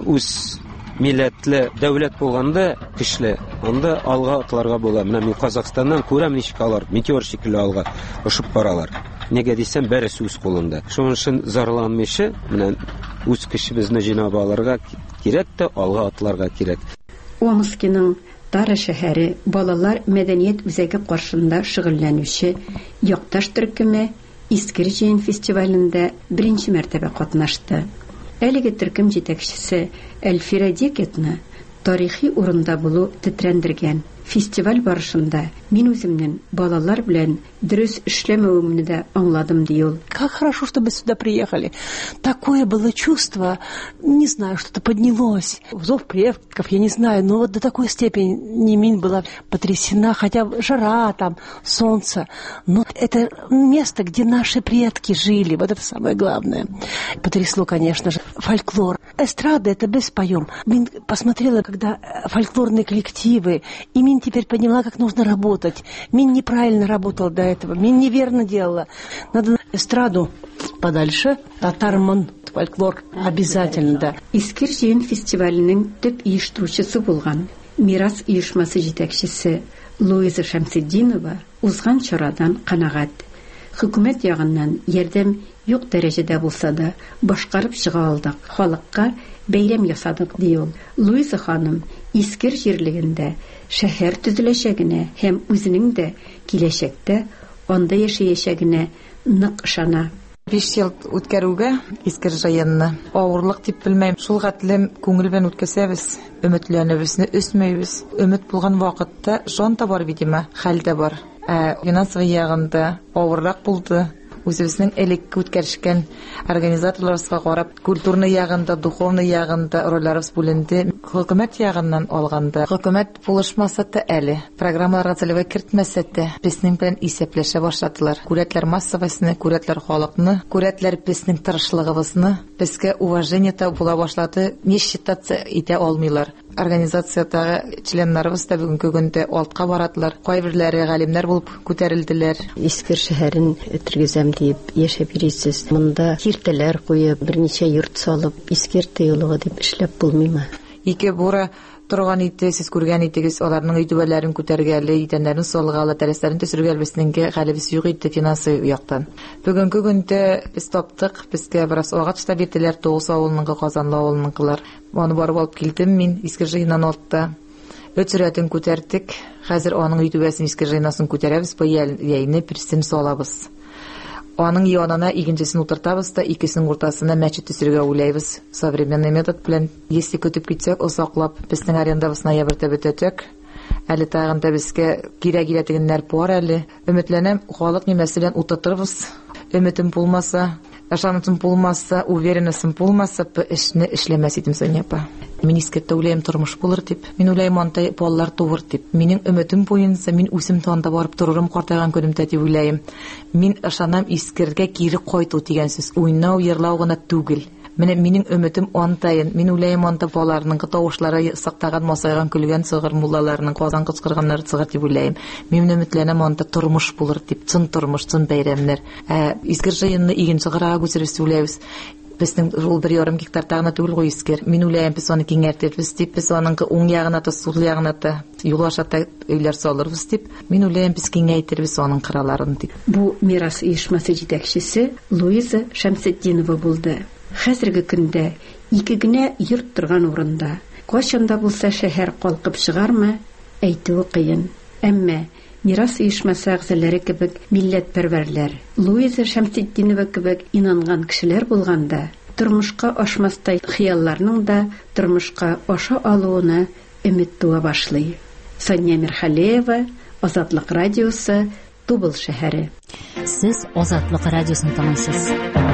үз милләтле дәүләт булганда көчле, анда алга атларга була. Менә мин Казакъстаннан күрәм ничек алар, метеор шикелле алга ошып баралар. Нигә дисәм, бәресе үз кулында. Шуның өчен зарланмыйчы, менә үз кешебезне җыйнап алырга кирәк тә алга атларга кирәк.
Омскиның Тары шәһәре балалар мәдәният үзәге каршында шөгыльләнүче Якташ төркеме Искер җыен фестивалендә беренче мәртәбә катнашты. Әлеге төркем җитәкчесе Әлфира Дикетны тарихи урында булу тетрәндергән. Фестиваль барышында мин үземнең балалар белән дөрес эшләмәвемне дә аңладым ди ул.
Как хорошо, что мы сюда приехали. Такое было чувство, не знаю, что-то поднялось. Зов предков, я не знаю, но вот до такой степени Мин была потрясена, хотя жара там, солнце. Но это место, где наши предки жили, вот это самое главное. Потрясло, конечно же, фольклор. Эстрада — это без поем. Мин посмотрела, когда фольклорные коллективы, и Мин теперь поняла, как нужно работать. Мин неправильно работала до этого, Мин неверно делала. Надо эстраду подальше, татарман, фольклор обязательно, да.
Искер җыен фестиваленең төп оештыручысы булган Мирас оешмасы җитәкчесе Луиза Шәмсетдинова узган чарадан канагать. Хөкүмәт ягыннан ярдәм юк дәрәҗәдә булса да башкарып чыга алдык. Халыкка бәйрәм ясадык ди ул. Луиза ханым Искер җирлегендә шәһәр төзеләчәгенә һәм үзенең дә киләчәктә анда яшәячәгенә нык ышана.
5 ел үткәрүгә Искер җыенны авырлык дип белмәйм. Шул хәтлем күңел белән үткәсәбез, өметләнәбезне өсмәйбез. Өмет булган вакытта жан да бар битиме, хәл дә бар. Финансовый ягында авыррак булды. Үзебезнең элекке үткәришкән организаторларыбызга карап, культурный ягында, духовный ягында рольләребез бүленде. Хөкүмәт ягыннан алганда, хөкүмәт булышмаса да әле, программаларга целевой кертмәсә дә, безнең белән исәпләшә башладылар. Күрәтләр массовыйсны, күрәтләр халыкны, күрәтләр безнең тырышлыгыбызны, безгә уважение та була башлады. Не считаться итә алмыйлар. Организациядагы членнарыбыз да бүгенге көндә алтка барадылар. Кайберләре галимнәр булып күтәрелделәр.
Искер шәһәрен тергезәм дип яшәп йөрисез. Монда киртәләр куеп, берничә йорт салып, Искер тыюлыгы дип эшләп булмыймы?
Ике бура торган иде, сез күргән идегез, аларның өйдәләрен күтәргәле, идәннәрен салгалы, тәрәсләрен төшергәле безнеңгә хәлебез юк иде финансы яктан. Бүгенге көндә без таптык, безгә бераз агач та бирделәр, Тоғыз авылының, Казанлы авылының кылар. Аны барып алып килдем мин Искер җыеннан алтта. Өчрәтен күтәрдек. Хәзер аның өйдәсен Искер җыенасын күтәрәбез, бу яйны персен салабыз. Аның янына икенчесен утыртабыз да икесенең уртасына мәчет төзергә уйлайбыз. Современный метод белән, если көтеп китсәк, озаклап безнең арендабыз ноябрьдә бетәчәк. Әле тагын да безгә кирәк дигәннәр бар әле. Өметләнәм, халык нимәсе белән утыртырбыз. Өметем булмаса, ышанычым булмаса, уверенностьым булмаса, бу эшне эшләмәс идем, Соня апа. Мин искәртә уйлыйм, тормыш булыр дип. Мин уйлыйм, анда балалар туыр дип. Минем өметем буенча мин үзем танда барып торырым, картайган көремдә дип уйлыйм. Мин ышанам, искәргә кире кайту дигән сүз уйнау, йырлау гына түгел. Менә минем өметем антайын. Мин уйлыйм, анда балаларның тавышлары сактаган, масайган, көлгән сыгыр муллаларның казан кычкырганнары сыгыр дип уйлыйм. Мин өметләнәм, анда тормыш булыр дип, чын тормыш, чын бәйрәмнәр. Искәр җыенны игенче гырага күчерү уйлыйбыз. Безнең ул 1,5 гектар тагына түгел гой искер. Мин уйлыйм, без аны киңәйтәбез дип, без аның уң ягына да, сул ягына да юл ашата өйләр салырбыз дип. Мин уйлыйм, без киңәйтәбез аның кыраларын дип.
Бу мирас оешмасы җитәкчесе Луиза Шәмсетдинова булды. Хәзерге көндә ике генә йорт торган урында кайчанда булса шәһәр калкып чыгармы, әйтүе кыен. Әмма мирас оешмасы әгъзалары кебек милләтпәрвәрләр, Луиза Шәмсетдинова кебек инанган кешеләр булганда, тормышка ашмастай хыялларның да тормышка аша алуына өмет туа башлый. Сания Мирхалеева, Азатлык радиосы, Тубыл шәһәре.
Сез Азатлык радиосын тыңлыйсыз.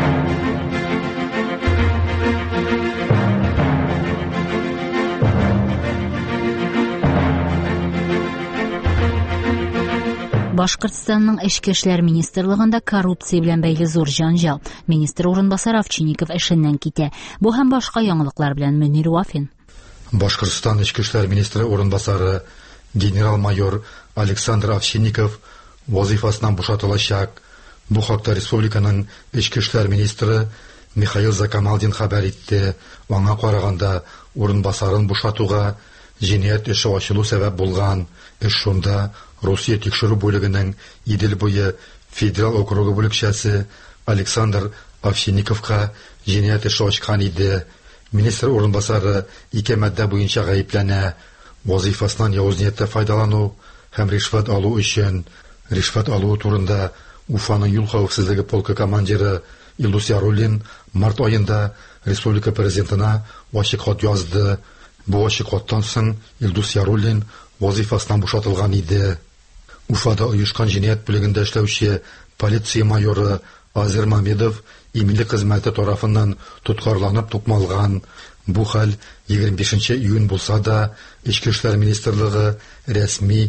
Башкортстанның эчке эшләр министрлыгында коррупция белән бәйле зур җанҗал. Министр урынбасары Овчинников эшеннән китә. Бу һәм башка яңалыклар белән Мөнир Вафин.
Башкортстан эчке эшләр министры урынбасары генерал-майор Александр Овчинников вазифасыннан бушатылачак. Бу хакта республиканың эчке эшләр министры Михаил Закамалдин хәбәр итте. Аңа караганда урынбасарын бушатуга җинаять эше ачылу сәбәп булган. Эш шунда Россия тикшерү бүлегенең Идел буе федерал округы бүлекчәсе Александр Овчинниковка җинаять эше ачкан иде. Министр урынбасары ике матдә буенча гаепләнә. Вазифасыннан явыз ниятта файдалану һәм ришват алу өчен. Ришват алу турында Уфаның юл хәвефсезлеге полкы командиры Илдус Яруллин март аенда республика президентына ачык хат язды. Бу ачык хаттан соң Илдус Яруллин вазифасыннан бушатылган иде. Уфада оешкан җинаять бүлегендә эшләүче полиция майоры Азер Мамедов иминлек хезмәте тарафыннан тоткарланып тукмалган. Бу хәл 25 июнь булса да, Ичке эшләр министрлыгы рәсми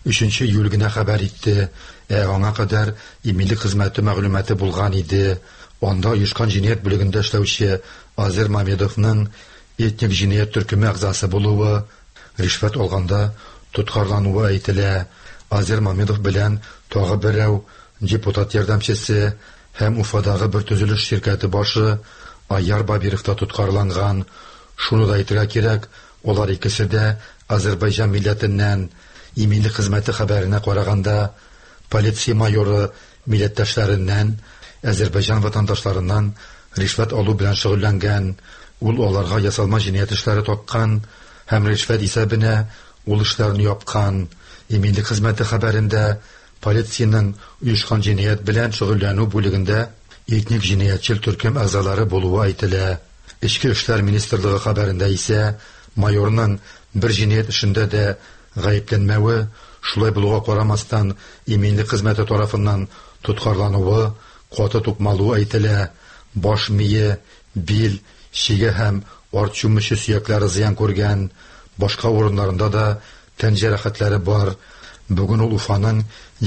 3 июль генә хәбәр итте. Аңа кадәр иминлек хезмәте мәгълүматы булган иде. Анда оешкан җинаять бүлегендә эшләүче Азер Мамедовның этник җинаять төркеме әгъзасы булуы, ришват алганда тоткарлануы әйтелә. Азер Мамедов белән тагы берәү депутат ярдәмчесе һәм Уфадагы бер төзелеш şirkәте башы Аяр Бабиров та тоткарланган. Шуны да әйтергә кирәк, олар икесе дә Азербайҗан милләтеннән. Иминлек хезмәте хәбәренә караганда, полиция майоры милләттәшләреннән, Азербайҗан ватандашларыннан ришват алу белән шөгыльләнгән. Ул аларга ясалма җинаять эшләре таккан һәм ришват исәбенә ул эшләрне япкан. Иминлек хезмәте хәбәрендә полициянең оешкан җинаять белән шөгыльләнү бүлегендә этник җинаятьчел төркем әгъзалары булуы әйтелә. Ичке эшләр министрлыгы хәбәрендә исә майорның бер җинаять эшендә дә гаепләнмәве, шулай булуга карамастан иминлек хезмәте тарафыннан тоткарлануы, каты тукмалуы әйтелә. Баш мие, бил, шиге һәм арт чүмеше сөякләре зыян күргән. Башка урыннарында да тән җәрәхәтләре бар. Бүген ул Уфаның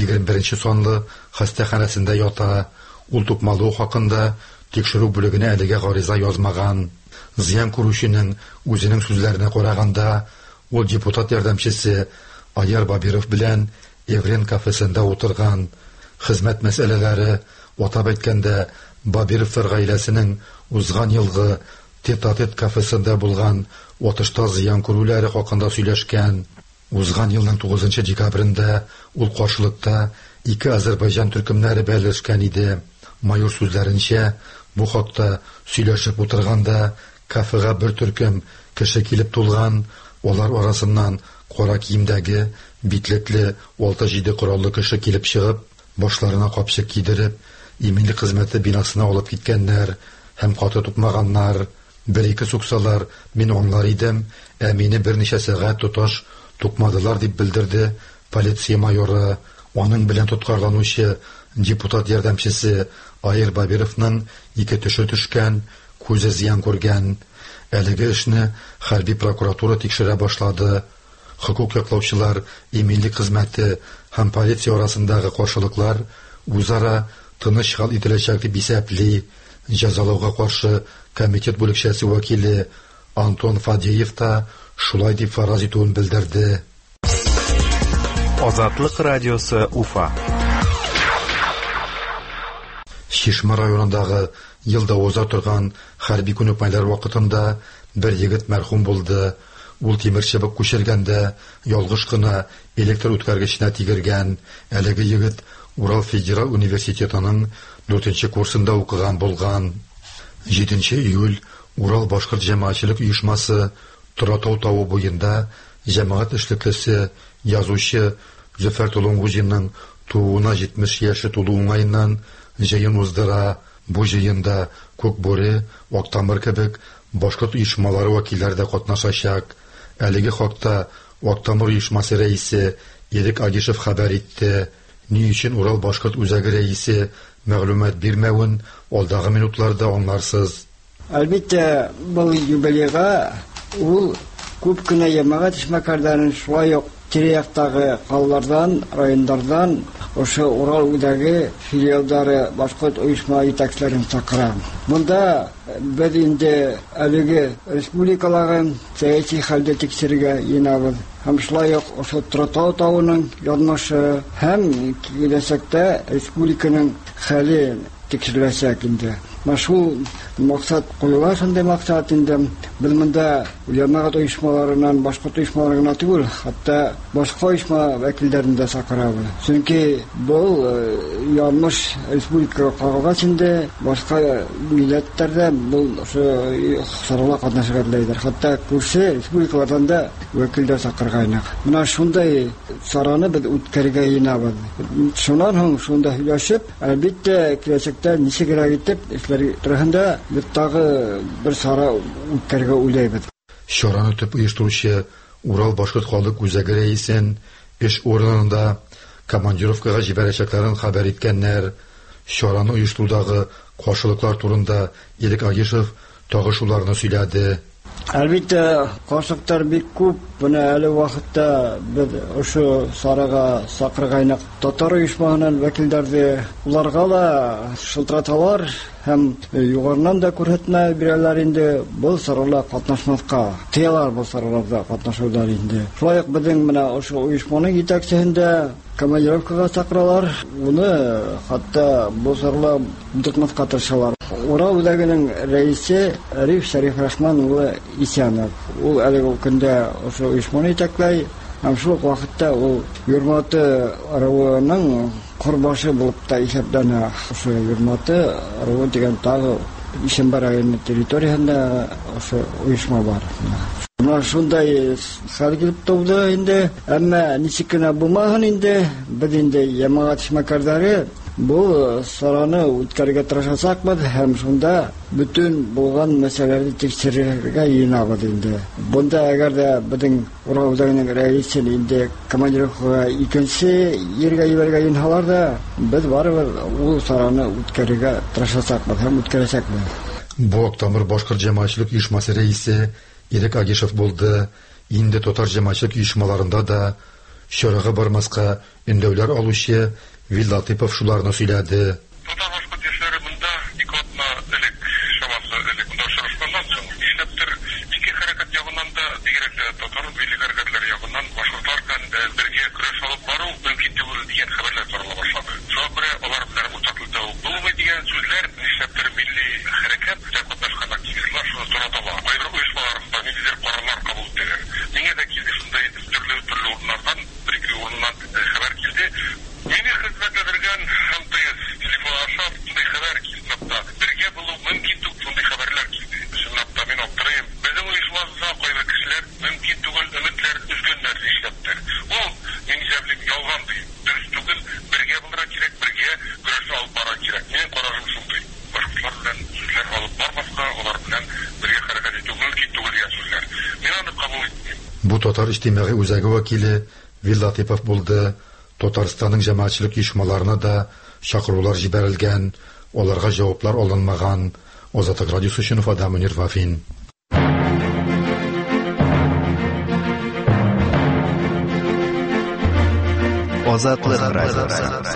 21 санлы хастаханәсендә ята. Ул тукмалу хакында тикшерү бүлегенә әлегә гариза язмаган. Зыян күрүченең үзенең сүзләренә караганда, ул депутат ярдәмчесе Аяр Бабиров белән Еврен кафесында утырган. Хезмәт мәсьәләләре, атап әйткәндә, Бабировтар гаиләсенең узган елгы Тет-а-тет кафесында булган атышта зыян күрүләре хакында сөйләшкән. Узган елның 9 декабрендә ул каршылыкта ике Азербайҗан төркемнәре берләшкән иде. Майор сүзләренчә, бу хакта сөйләшеп утырганда кафега бер төркем кеше килеп тулган. Алар арасыннан кара киемдәге, битлекле 6-7 кораллы кеше килеп чыгып, башларына капчык кидереп, иминлек хезмәте бинасына алып киткәннәр һәм каты тукмаганнар. Бер-ике суксалар, мин аңлар идем, мине берничә сәгать тоташ тукмадылар дип белдерде полиция майоры. Аның белән тоткарланучы депутат ярдәмчесе Айыр Бабировның 2 төшө төшкән, күзе зыян күргән. Әлеге эшне хәрби прокуратура тикшерә башлады. Хокук яклаучылар, иминлек хезмәте һәм полиция арасындагы каршылыклар үзара тыныч хал ителәчәк дип исәпли. Җәзалауга каршы комитет бүлекчәсе вәкиле Антон Фадеев та шулай дип фараз итүен белдерде.
Азатлык радиосы Уфа.
Шишма районындагы елда уза торган хәрби күнекмәләр вакытында бер егет мәрхүм булды. Ул тимер чыбык күчергәндә ялгыш кына электр үткәргеченә тигергән. Әлеге егет Урал федераль университетының 4-нче курсында укыган булган. 7 июль Урал башкорт җәмәгатьчелек оешмасы Торатау тауы буенда җәмәгать эшлеклесе, язучы Зөфәр Толонгузинның тууына 70 яше тулу уңаеннан җыен уздыра. Бу җыенда Күкбүре, Актамыр кебек башкорт оешмалары вәкилләре дә катнашачак. Әлеге хакта Актамыр оешмасы рәисе Ерик Агишев хәбәр итте. Ни өчен Урал башкорт үзәге рәисе мәгълүмат бирмәвен алдагы минутларда аңларсыз.
Әлбәттә, бу юбилейга ул күп кенә җәмәгать эшмәкәрләрен шулай ук тирә-яктагы калалардан, районнардан ошо Урал үзәге филиалдары башкорт оешма җитәкчеләрен чакыра. Монда без инде әлеге республикаларның сәяси хәлдә тикшерергә янабыз. Һәм шулай ук ошо Торатау тауының язмышы һәм киләчәктә республиканың хәле тикшереләчәк инде. Шул максат куела, шундый максат инде. Без монда җәмәгать оешмаларыннан башкорт оешмаларына түгел, хәтта башка оешма вәкилләрен дә чакырабыз. Чөнки бу язмыш республикага кагылгач инде башка милләтләрдә бу сарала катнашырга теләйләр. Хәтта күрше республикалардан да вәкилләр чакыргайнык. Менә шундай сараны без үткәргә янабыз. Шуннан соң шунда һөйләшеп, әлбәттә киләчәктә ничегрәк итеп Траханда тагы бер сара үткәргә уйлайбыз.
Чараны төп оештыручы Урал башкорт халык үзәге рәисен эш урынында командировкага җибәрәчәкләрен хәбәр иткәннәр. Чараны оештырудагы каршылыклар турында Ерик Агишев тагы шуларны сөйләде.
Әлбәттә, каршылыклар бик күп. Менә әле вакытта без ошо сарага сакыргайнык татар оешмасының вәкилләре, уларга да шылтыраталар һәм югарынан да күрһәтмә бирәләр инде бу сарала катнашмаска. Тыялар бу сараларда катнашулар инде. Шулай ук безнең менә ошо оешманың җитәкчесендә командировкага чакыралар. Уны хәтта бу сарала дикмаска тырышалар. Урал үзәгенең рәисе Ариф Шәриф Рахман улы Исянов. Ул әлеге көндә ошо оешманы итәкләй. Һәм шул вакытта ул Юрматы районының корбашы булып та исәпләнә. Ошо Юрматы районы дигән тагы Ишембай районы территориясында ошо оешма бар. Менә шундай хәл килеп туды инде. Әмма ничек кенә булмаган инде, без инде җәмәгать эшмәкәрләре бу сараны үткәргә тырышачакбыз һәм шунда бүтән булган мәсьәләләрне тикшерергә янабыз инде. Бунда әгәр дә безнең Урал үзәгенең рәисе инде командировкага икенче ергә җибәргә янһалар да, без барыбер ул сараны үткәрергә тырышачакбыз һәм үткәрәчәкбез.
Бу Актамыр башкорт җәмәгатьчелек оешмасы рәисе Ерик Агишев булды. Инде татар җәмәгатьчелек оешмаларында да чарага бармаска өндәүләр алучы Виллатипов шуларны сөйләде. Бу татар иҗтимагый үзәге вәкиле Виллатипов булды. Татарстанның җәмәгатьчелек оешмаларына да чакырулар җибәрелгән, аларга җаваплар алынмаган. Азаттык радиосы өчен Уфадан Мөнир Вафин.
Азатлык радиосы.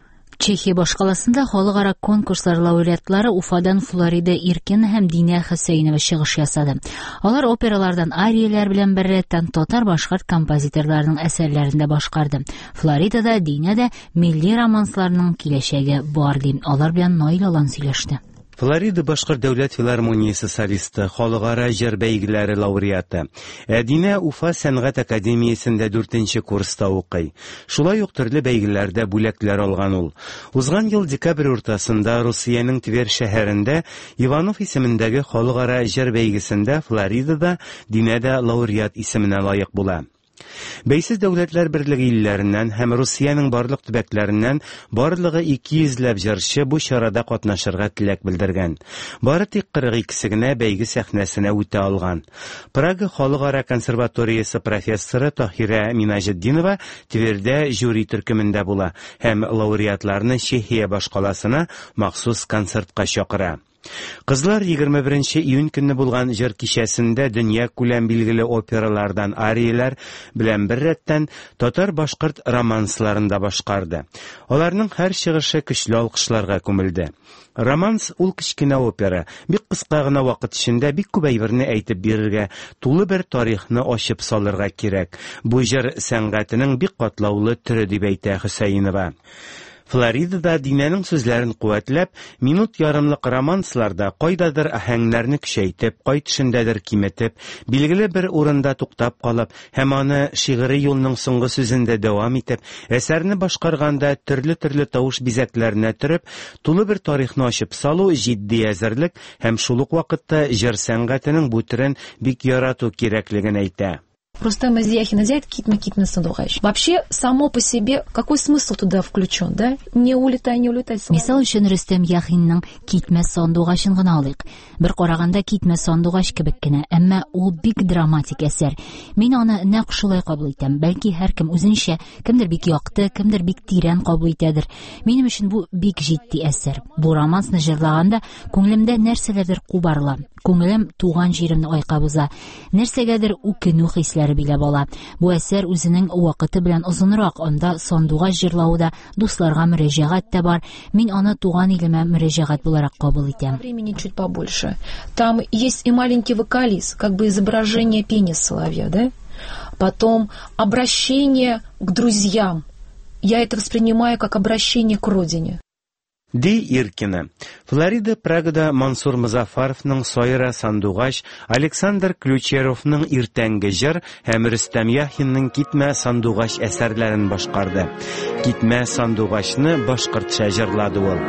Чехия башкаласында халыкара конкурслар лауреатлары Уфадан Флорида Иркин һәм Динә Хөсәйнова чыгыш ясады. Алар опералардан ариялар белән беррәттән татар башкорт композиторларының әсәрләрендә башкарды. Флоридада Динә дә милли романсларның киләчәге бар ди. Алар белән Наил Алан сөйләште.
Флорида башкорт дәүләт филармониясе солисты, халыкара җыр бәйгеләре лауреаты. Динә Уфа сәнгать академиясендә 4нче курста укый. Шулай ук төрле бәйгеләрдә бүләкләр алган ул. Узган ел декабрь уртасында Русиянең Тверь шәһәрендә Иванов исемендәге халыкара җыр бәйгесендә Флоридада Динә дә лауреат исеменә лаек була. Бәйсез дәүләтләр берлеге илләреннән һәм Русиянең барлык төбәкләреннән барлыгы 200ләп җырчы бу чарада катнашырга теләк белдергән. Бары тик 42-се генә бәйге сәхнәсенә үтә алган. Прага халыкара консерваториясе профессоры Таһира Минаҗетдинова Твердә жюри төркемендә була һәм лауреатларны Чехия башкаласына махсус концертка чакыра. Кызлар 21 июнь көнне булган җыр кичәсендә дөнья күләм билгеле опералардан ариялар белән беррәттән татар башкорт романсларында башкарды. Аларның һәр чыгышы көчле алкышларга күмелде. Романс ул кечкенә опера, бик кыска гына вакыт эчендә бик күп әйберне әйтеп бирергә, тулы бер тарихны ачып салырга кирәк. Бу җыр сәнгатенең бик катлаулы төре дип әйтә Хөсәйнова. Флоридада Динәнең сүзләрен куәтләп, минут ярымлык романсларда кайдадыр аһәңнәрне көчәйтеп, кай төшендәдер киметеп, билгеле бер урында туктап калып, һәм аны шигъри юлның соңгы сүзендә дәвам итеп, әсәрне башкарганда төрле тавыш бизәкләренә төреп, тулы бер тарихны ачып салу җитди әзерлек һәм шул ук вакытта җыр сәнгатенең бу төрен бик ярату кирәклеген әйтә.
Рустам Азияхин взять Китме Сандугач. Вообще, само по себе, какой смысл туда включен, да? Не улетай.
Мисал өчен Рустам Яхинның Китме Сандугачын гына алыйк. Бер караганда Китме Сандугач кебек кенә, әмма ул бик драматик әсәр. Мин аны нәкъ шулай кабул итәм. Бәлки һәркем үзенчә, кемдер бик якты, кемдер бик тирән кабул итәдер. Минем өчен бу бик җитди әсәр. Бу романсны җырлаганда күңелемдә нәрсәләрдер кубарыла. Күңелем туган җиремне айкабыза. Нәрсәгәдер үкенү хисләре биләп ала. Бу әсәр үзенең вакыты белән озынрак, анда сандугач җырлауда дусларга мөрәҗәгать тә бар. Мин аны туган илемә мөрәҗәгать буларак кабул итәм.
Времени чуть побольше. Там есть и маленький вокалист, как бы изображение пения соловья, да? Потом обращение к друзьям. Я это воспринимаю как обращение к родине.
Ди Иркина. Флорида Прагада Мансур Музафаровның Сойра Сандугач, Александр Ключеровның Иртәнге җыр һәм Рөстәм Яхинның Китмә Сандугач әсәрләрен башкарды. Китмә Сандугачны башкортча җырлады ул.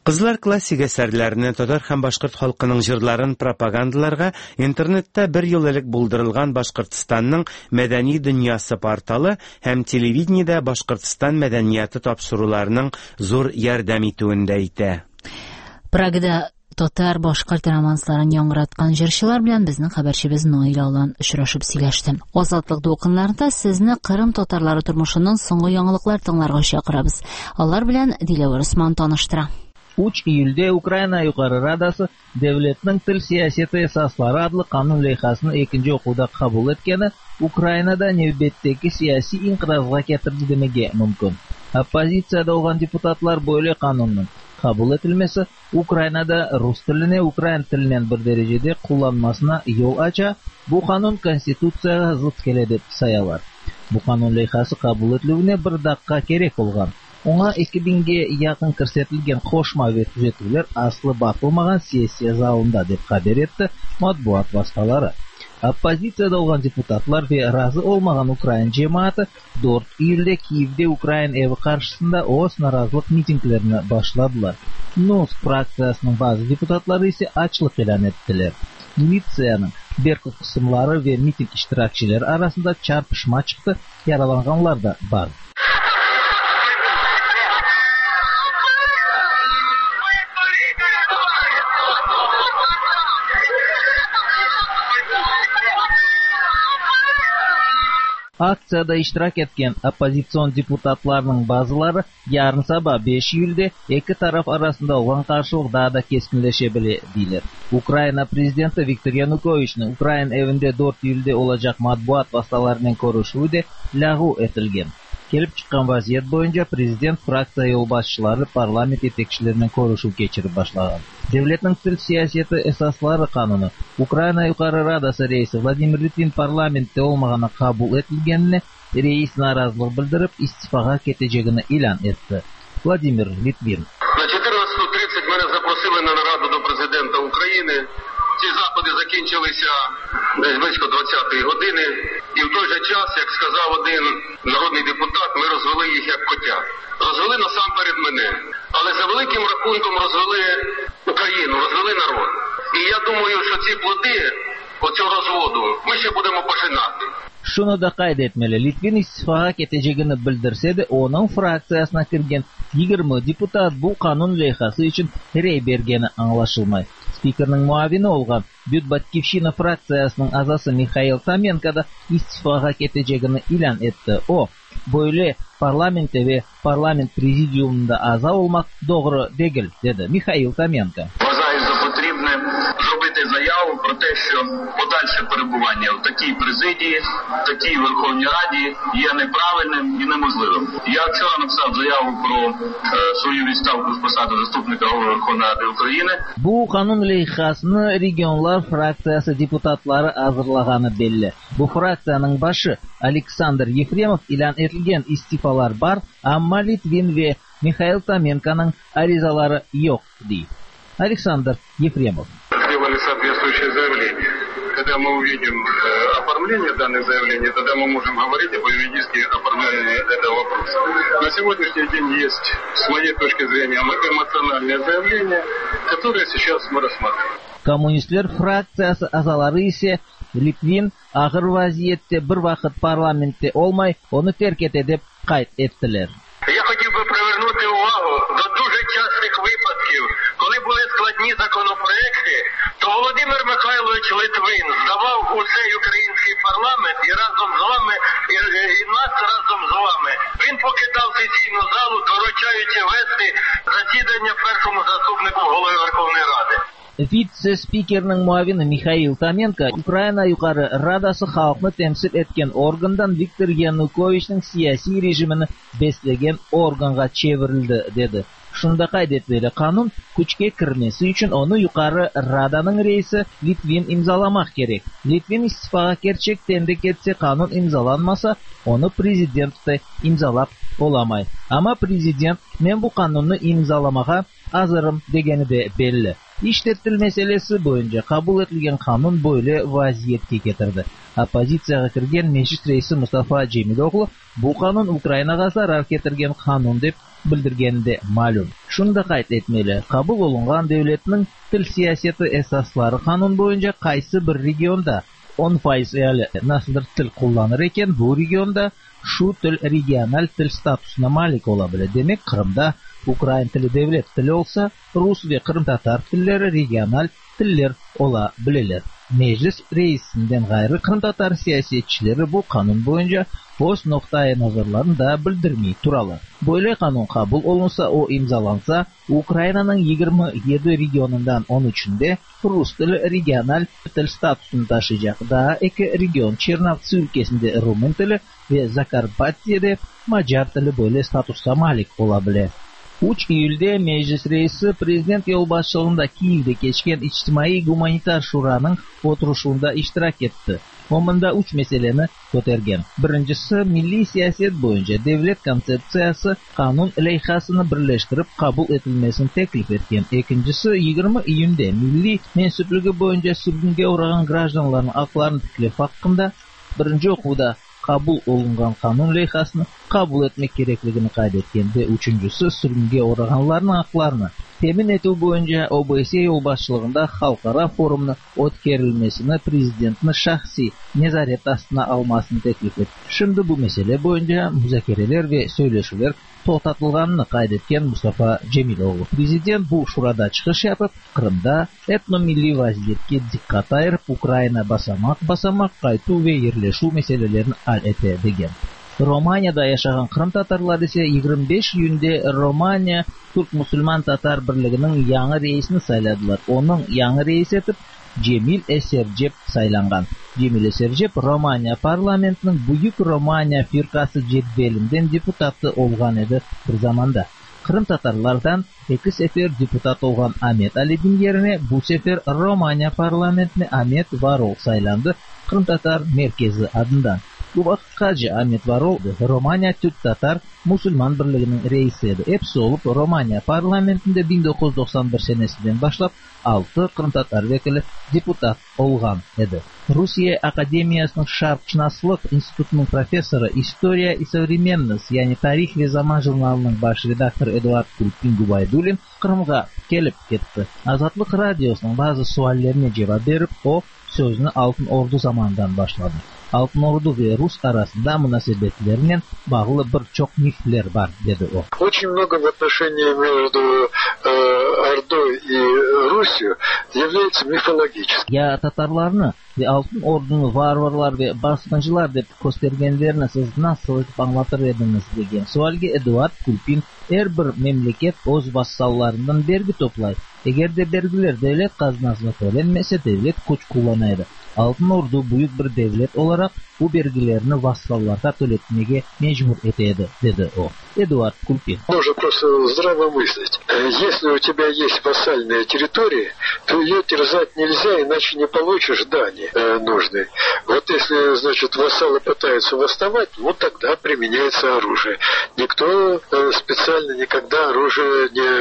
Кызлар классик әсәрләрне, татар һәм башкорт халкының җырларын пропагандаларга интернетта бер ел элек булдырылган Башкортстанның мәдәни дөньясы порталы һәм телевидениедә Башкортстан мәдәнияты тапшыруларының зур ярдәм итүендә әйтә.
Прагада татар башкорт романсларын яңгыраткан җырчылар белән безнең хәбәрчебез Наил Алан очрашып сөйләште. Азатлык дулкыннарында сезне Кырым татарлары тормышының соңгы яңалыклар тыңларга чакырабыз. Алар белән Диләвер Усман таныштыра.
3 июльдә Украина Югары Радасы дәүләтнең тел сиясәте әсаслары адлы канун ләйхасын 2нче укуда кабул иткәне Украинада нәүбәттәге сияси инкыйрабга китерде демәгә мөмкин. Оппозициядә булган депутатлар бойлы канунның кабул ителмәсе Украинада рус телене украин теленнән бер дәрәҗәдә кулланмасына юл ача, бу канун конституциягә зыт килә дип саялар. Бу канун ләйхасы кабул ителүенә 1 дакыка кирәк булган. Уңа 2000-гә якын күрсәтелгән кошма түзәтүләр аслы баҫылмаган сессия залында дип хәбәр итте матбуат васиталары. Оппозициядә булган депутатлар ва разы olmagan Украин җәмәгате 4 июльдә Киевдә Украин эви каршысында оз наразылык митингләрне башладылар. НУС фракциясының базы депутатлары исә ачлык элан иттеләр. Милицияның берки кысымлары ва митинг иштиракчылары арасында чарпышма чыкты, яраланганлар да бар. Акцияда иштирак еткән оппозицион депутатларның базылары ярын саба 5 июльдә ике тараф арасында булган каршылык да кескенләшә белә диләр. Украина президенты Виктор Януковичның Украин эвендә 4 июльдә олачак матбуат васиталарының көрүшүе дә лагу этелгән. Келип чыккан вазият буенча президент фракция юлбашчылары парламент етекчеләренең көрүшү кечиреп башлаган. Дәүләтнең тел сиясәте әсаслары кануны Украина Югары Радасы рейсы Владимир Литвин парламентта olmagana кабул ителгәнне рейс наразылык белдереп истифага кетәчәгенә илан итте. Владимир Литвин.
На 14:30 мене запросили на нараду до президента України. Ці заходи закінчилися десь близько 20-ї години. І в той же час, як сказав один народний депутат, ми розвели їх як котя. Розвели насамперед мене. Але за великим рахунком розвели Україну, розвели народ. І я думаю, що ці плоди оцього розводу ми ще будемо пожинати.
Шуны да кайда этмәле. Литвин истифага кетәчәгенә белдерсә дә, оның фракциясына кергән 20 депутат бу канун ләйхасы өчен рәй бергәне аңлашылмай. Спикерның муавины булган Бюджбаткивщина фракциясының азасы Михаил Таменко да истифага кетәчәгенә илан итте. Böyle parlamente ve parlament президиумында аза olmak doğru değil, dedi Михаил Таменко.
Вважаю за потрібне зробити заяву про те, що подальше перебування в такій президії, в такій Верховній Раді є неправильним і неможливим. Я вчора написав заяву про свою відставку з посади заступника голови Верховної Ради України.
Bu kanun leyhasını Regionlar fraksiyası депутатлары hazırlagаны belli. Bu fraksiyanın başı Aleksandr Yefremov ilan etilgan istifalar бар, ammo Litvin ve Михаил Таменконың аризалары yok, deydi. Александр Ефремов.
Сделали соответствующее заявление. Когда мы увидим оформление данных заявлений, тогда мы можем говорить об юридическом оформлении этого вопроса. На сегодняшний день есть, с моей точки зрения, эмоциональное заявление, которое сейчас мы рассматриваем.
Коммунистлер фракциясы азалары ise Litvin ağır vaziyette bir vakit parlamentте olmay, onu terk ete деп кайт еттилер.
Я хотів би привернути увагу до дуже частих випадків, коли були складні законопроекти, то Володимир Михайлович Литвин здавав у цей український парламент і разом з вами, і нас разом з вами. Він покидав сесійну залу, доручаючи вести засідання першому заступнику голови Верховної Ради.
Вице-спикерның муавины Михаил Таменко Украина Югары Радасы халыкны тәмсил эткән органдан Виктор Януковичның сияси режимini беслеген органга чеврилди, dedi. Шунда кайда этеле канун күчкә кирмәсе өчен аны Югары Раданың рейсы Литвин имзаламак керек. Литвин истифага керчек тенде кетсе канун имзаланмаса, аны президент имзалап боламай. Ама президент мен бу канунны имзаламага азырым дегени де белли. İşletil meselesi boyunca kabul edilgen kanun böyle vaziyetke getirdi. Opozisiyaga kirgen meclis reisi Mustafa Cemiloğlu bu kanun Ukrainaga zarar keltirgen kanun deb bildirgende ma'lum. Şunu da qayd etmeli. Qabul olungan devletning til siyosati esoslari qonun bo'yicha qaysi bir regionda 10% ayoli nasıldır til kullanır eken, bu regionda şu til regional til statusuna malik olabilir. Demek Kırım'da Ukrayn tili devlet tili olsa, Rus ve Kırım Tatar tilleri regional tiller olabilirler. Meclis reisinden gayrı Kırım Tatar siyasetçileri bu kanun boyunca öz noktaya nazarlarını da bildirmeyi turalar. Böyle kanun kabul olunsa, o imzalansa, Ukrayna'nın 27 regionundan 13'ünde Rus tili regional til statusunu taşıyacak. Daha iki region Çernovtsi ülkesinde Rumen tili ve Zakarpatti'de Macar tili böyle statusa malik olabilir. 3 Eylül'de meclis reisi prezident yol başçılığında Kiev'de geçken İçtimai Gumanitar Şura'nın oturuşunda iştirak etti. Omunda 3 meseleni kotergen. Birincisi, milli siyaset boyunca devlet konsepsiyası kanun leyhasını birleştirip kabul edilmesini teklif etken. İkincisi, 20 iyunda milli mensupligi boyunca sürgünge uğrayan grajdanların haklarını teklif hakkında birinci okuda kabul olungan kanun leyhasını kabul etmek gerekligini kaydetken ve üçüncüsü sürgünge uğrayanların haklarını temin etүү boyunca OBSE yol başçılığında halkara forumunu ötkerilmesini prezidentini şahsi nezaret astına almasını teklif etti. Şimdi bu mesele boyunca müzakereler ve söyleşiler to'xtatılganını kaydetken Mustafa Cemiloğlu. Prezident bu şurada çıkış yapıp Kırım'da etnomilli vaziyetke dikkat ayırıp Ukrayna basamak qaytуу ve yerleşүү meselelerini hal ete degen. Romanya'da yaşayan Kırım Tatarları ise 25 iyun'de Romanya Türk Müslüman Tatar Birliği'nin yanı reisini sayladılar. Onun yanı reis etip Cemil Esercep saylangan. Cemil Esercep Romanya parlamentinin Büyük Romanya firkası cedvelinden deputatı olgan edi bir zamanda. Kırım Tatarlardan 2 sefer deputat olgan Ahmet Ali'nin yerine bu sefer Romanya parlamentine Ahmet Varol saylandı. Kırım Tatar Merkezi adından. Bu vakıtkacı Ahmet Varol Romanya Türk Tatar Müslüman Birliği'nin reisiydi. Hepsi olup Romanya parlamentinde 1991 senesinden başlap 6 Kırım Tatar vekili deputat olgan edi. Rusya Akademiyasının Şarkşinaslık İnstitutunun profesörü İstoriya и Современность, yani Tarih ve Zaman jurnalının baş redaktörü Eduard Kulpin Gubaydulin Kırım'a gelip gitti. Azatlık Radyosu'nun bazı suallerine cevap verip o sözünü Altın Ordu zamanından başladı. Altın Ordu ve Rus arasında münasebetlerinin bağlı birçok mifler var dedi o.
Очень много в отношении между Ордой и Русью является мифологическим.
Ya Tatarlarını ve Altın Ordu'nu varvarlar ve baskıncılar deyip göstergenlerine siz nasıl anlatır ediniz degen sualga Eduard Kulpin her bir memleket öz vassallarından vergi toplayır. Eğer de vergiler devlet kaznasına tölenmese devlet kuch kullanaydı. Altın Ordu büyük bir devlet olarak bu vergilerini vassallarga töletmege mecbur etedi dedi o. Eduard Kulpin.
Нужно просто здраво мыслить. Если у тебя есть вассальная территория, то ее терзать нельзя, иначе не получишь дани нужные. Вот если, значит, вассалы пытаются восставать, вот тогда применяется оружие. Никто специально никогда оружие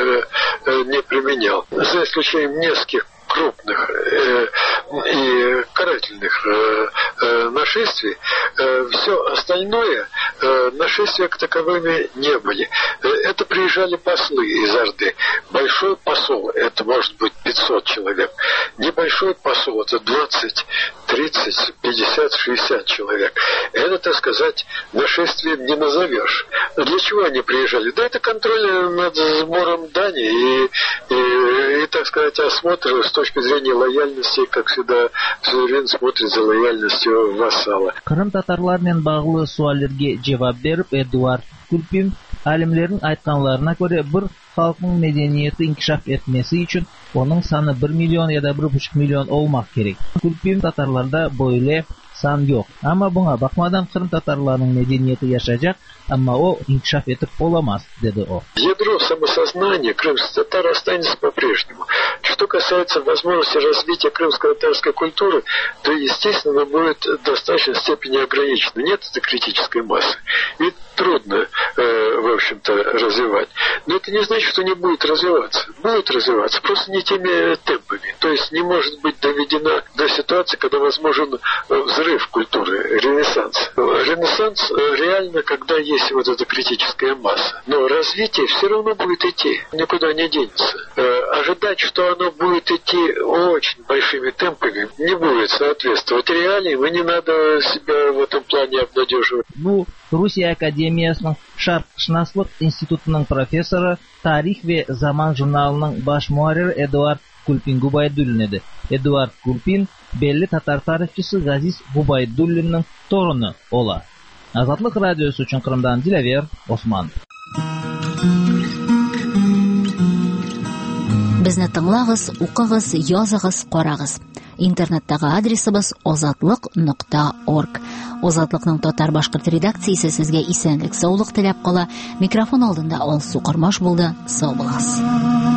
не применял. За исключением нескольких крупных и карательных нашествий, все остальное нашествия к таковыми не были. Это приезжали послы из Орды. Большой посол, это может быть 500 человек. Небольшой посол, это 20, 30, 50, 60 человек. Это, так сказать, нашествием не назовешь. Для чего они приезжали? Да, это контроль над сбором дани и так сказать, осмотр с точки зрения лояльности, как всегда, суверен смотрит за лояльностью вассала.
Kırım Tatarlarla bağlı suallerge cevap verip Eduard Kulpin alimlerin aytkanlarına göre bir halkın medeniyeti inkişaf etmesi için onun sanı 1 milyon ya da 1,5 milyon olmak gerek. Kulpin Tatarlarda böyle san yok. Ama buna bakmadan Kırım Tatarlarının medeniyeti yaşayacak ama o inkişaf etip olamaz dedi o.
Ядро самосознания крымских татар останется по-прежнему. Что касается возможности развития крымско-татарской культуры, то, естественно, она будет в достаточной степени ограничена. Нет этой критической массы. И трудно, в общем-то, развивать. Но это не значит, что не будет развиваться. Будет развиваться, просто не теми темпами. То есть не может быть доведена до ситуации, когда возможен взрыв взрыв культуры, ренессанс. Ренессанс реально, когда есть вот эта критическая масса. Но развитие все равно будет идти, никуда не денется. Ожидать, что оно будет идти очень большими темпами, не будет соответствовать реалиям, и не надо себя в этом плане обнадеживать.
Русия академиясының Шарқшынаслық институтының профессоры, тарих ве заман журналының баш муаррир Эдуард Кулпин Губайдуллин еді. Эдуард Кулпин белгілі татар тарихчысы Газиз Губайдуллиннің торыны ола. Азатлық радиосы үшін Қырымдан Дилавер Осман.
Безне тыңлагыз, укыгыз, языгыз, карагыз. Интернеттагы адресыбыз озатлык.орг. Озатлыкның татар-башкорт редакциясе сезгә исәнлек, саулык теләп кала. Микрофон алдында Алсу Кармаш булды. Сау булыгыз.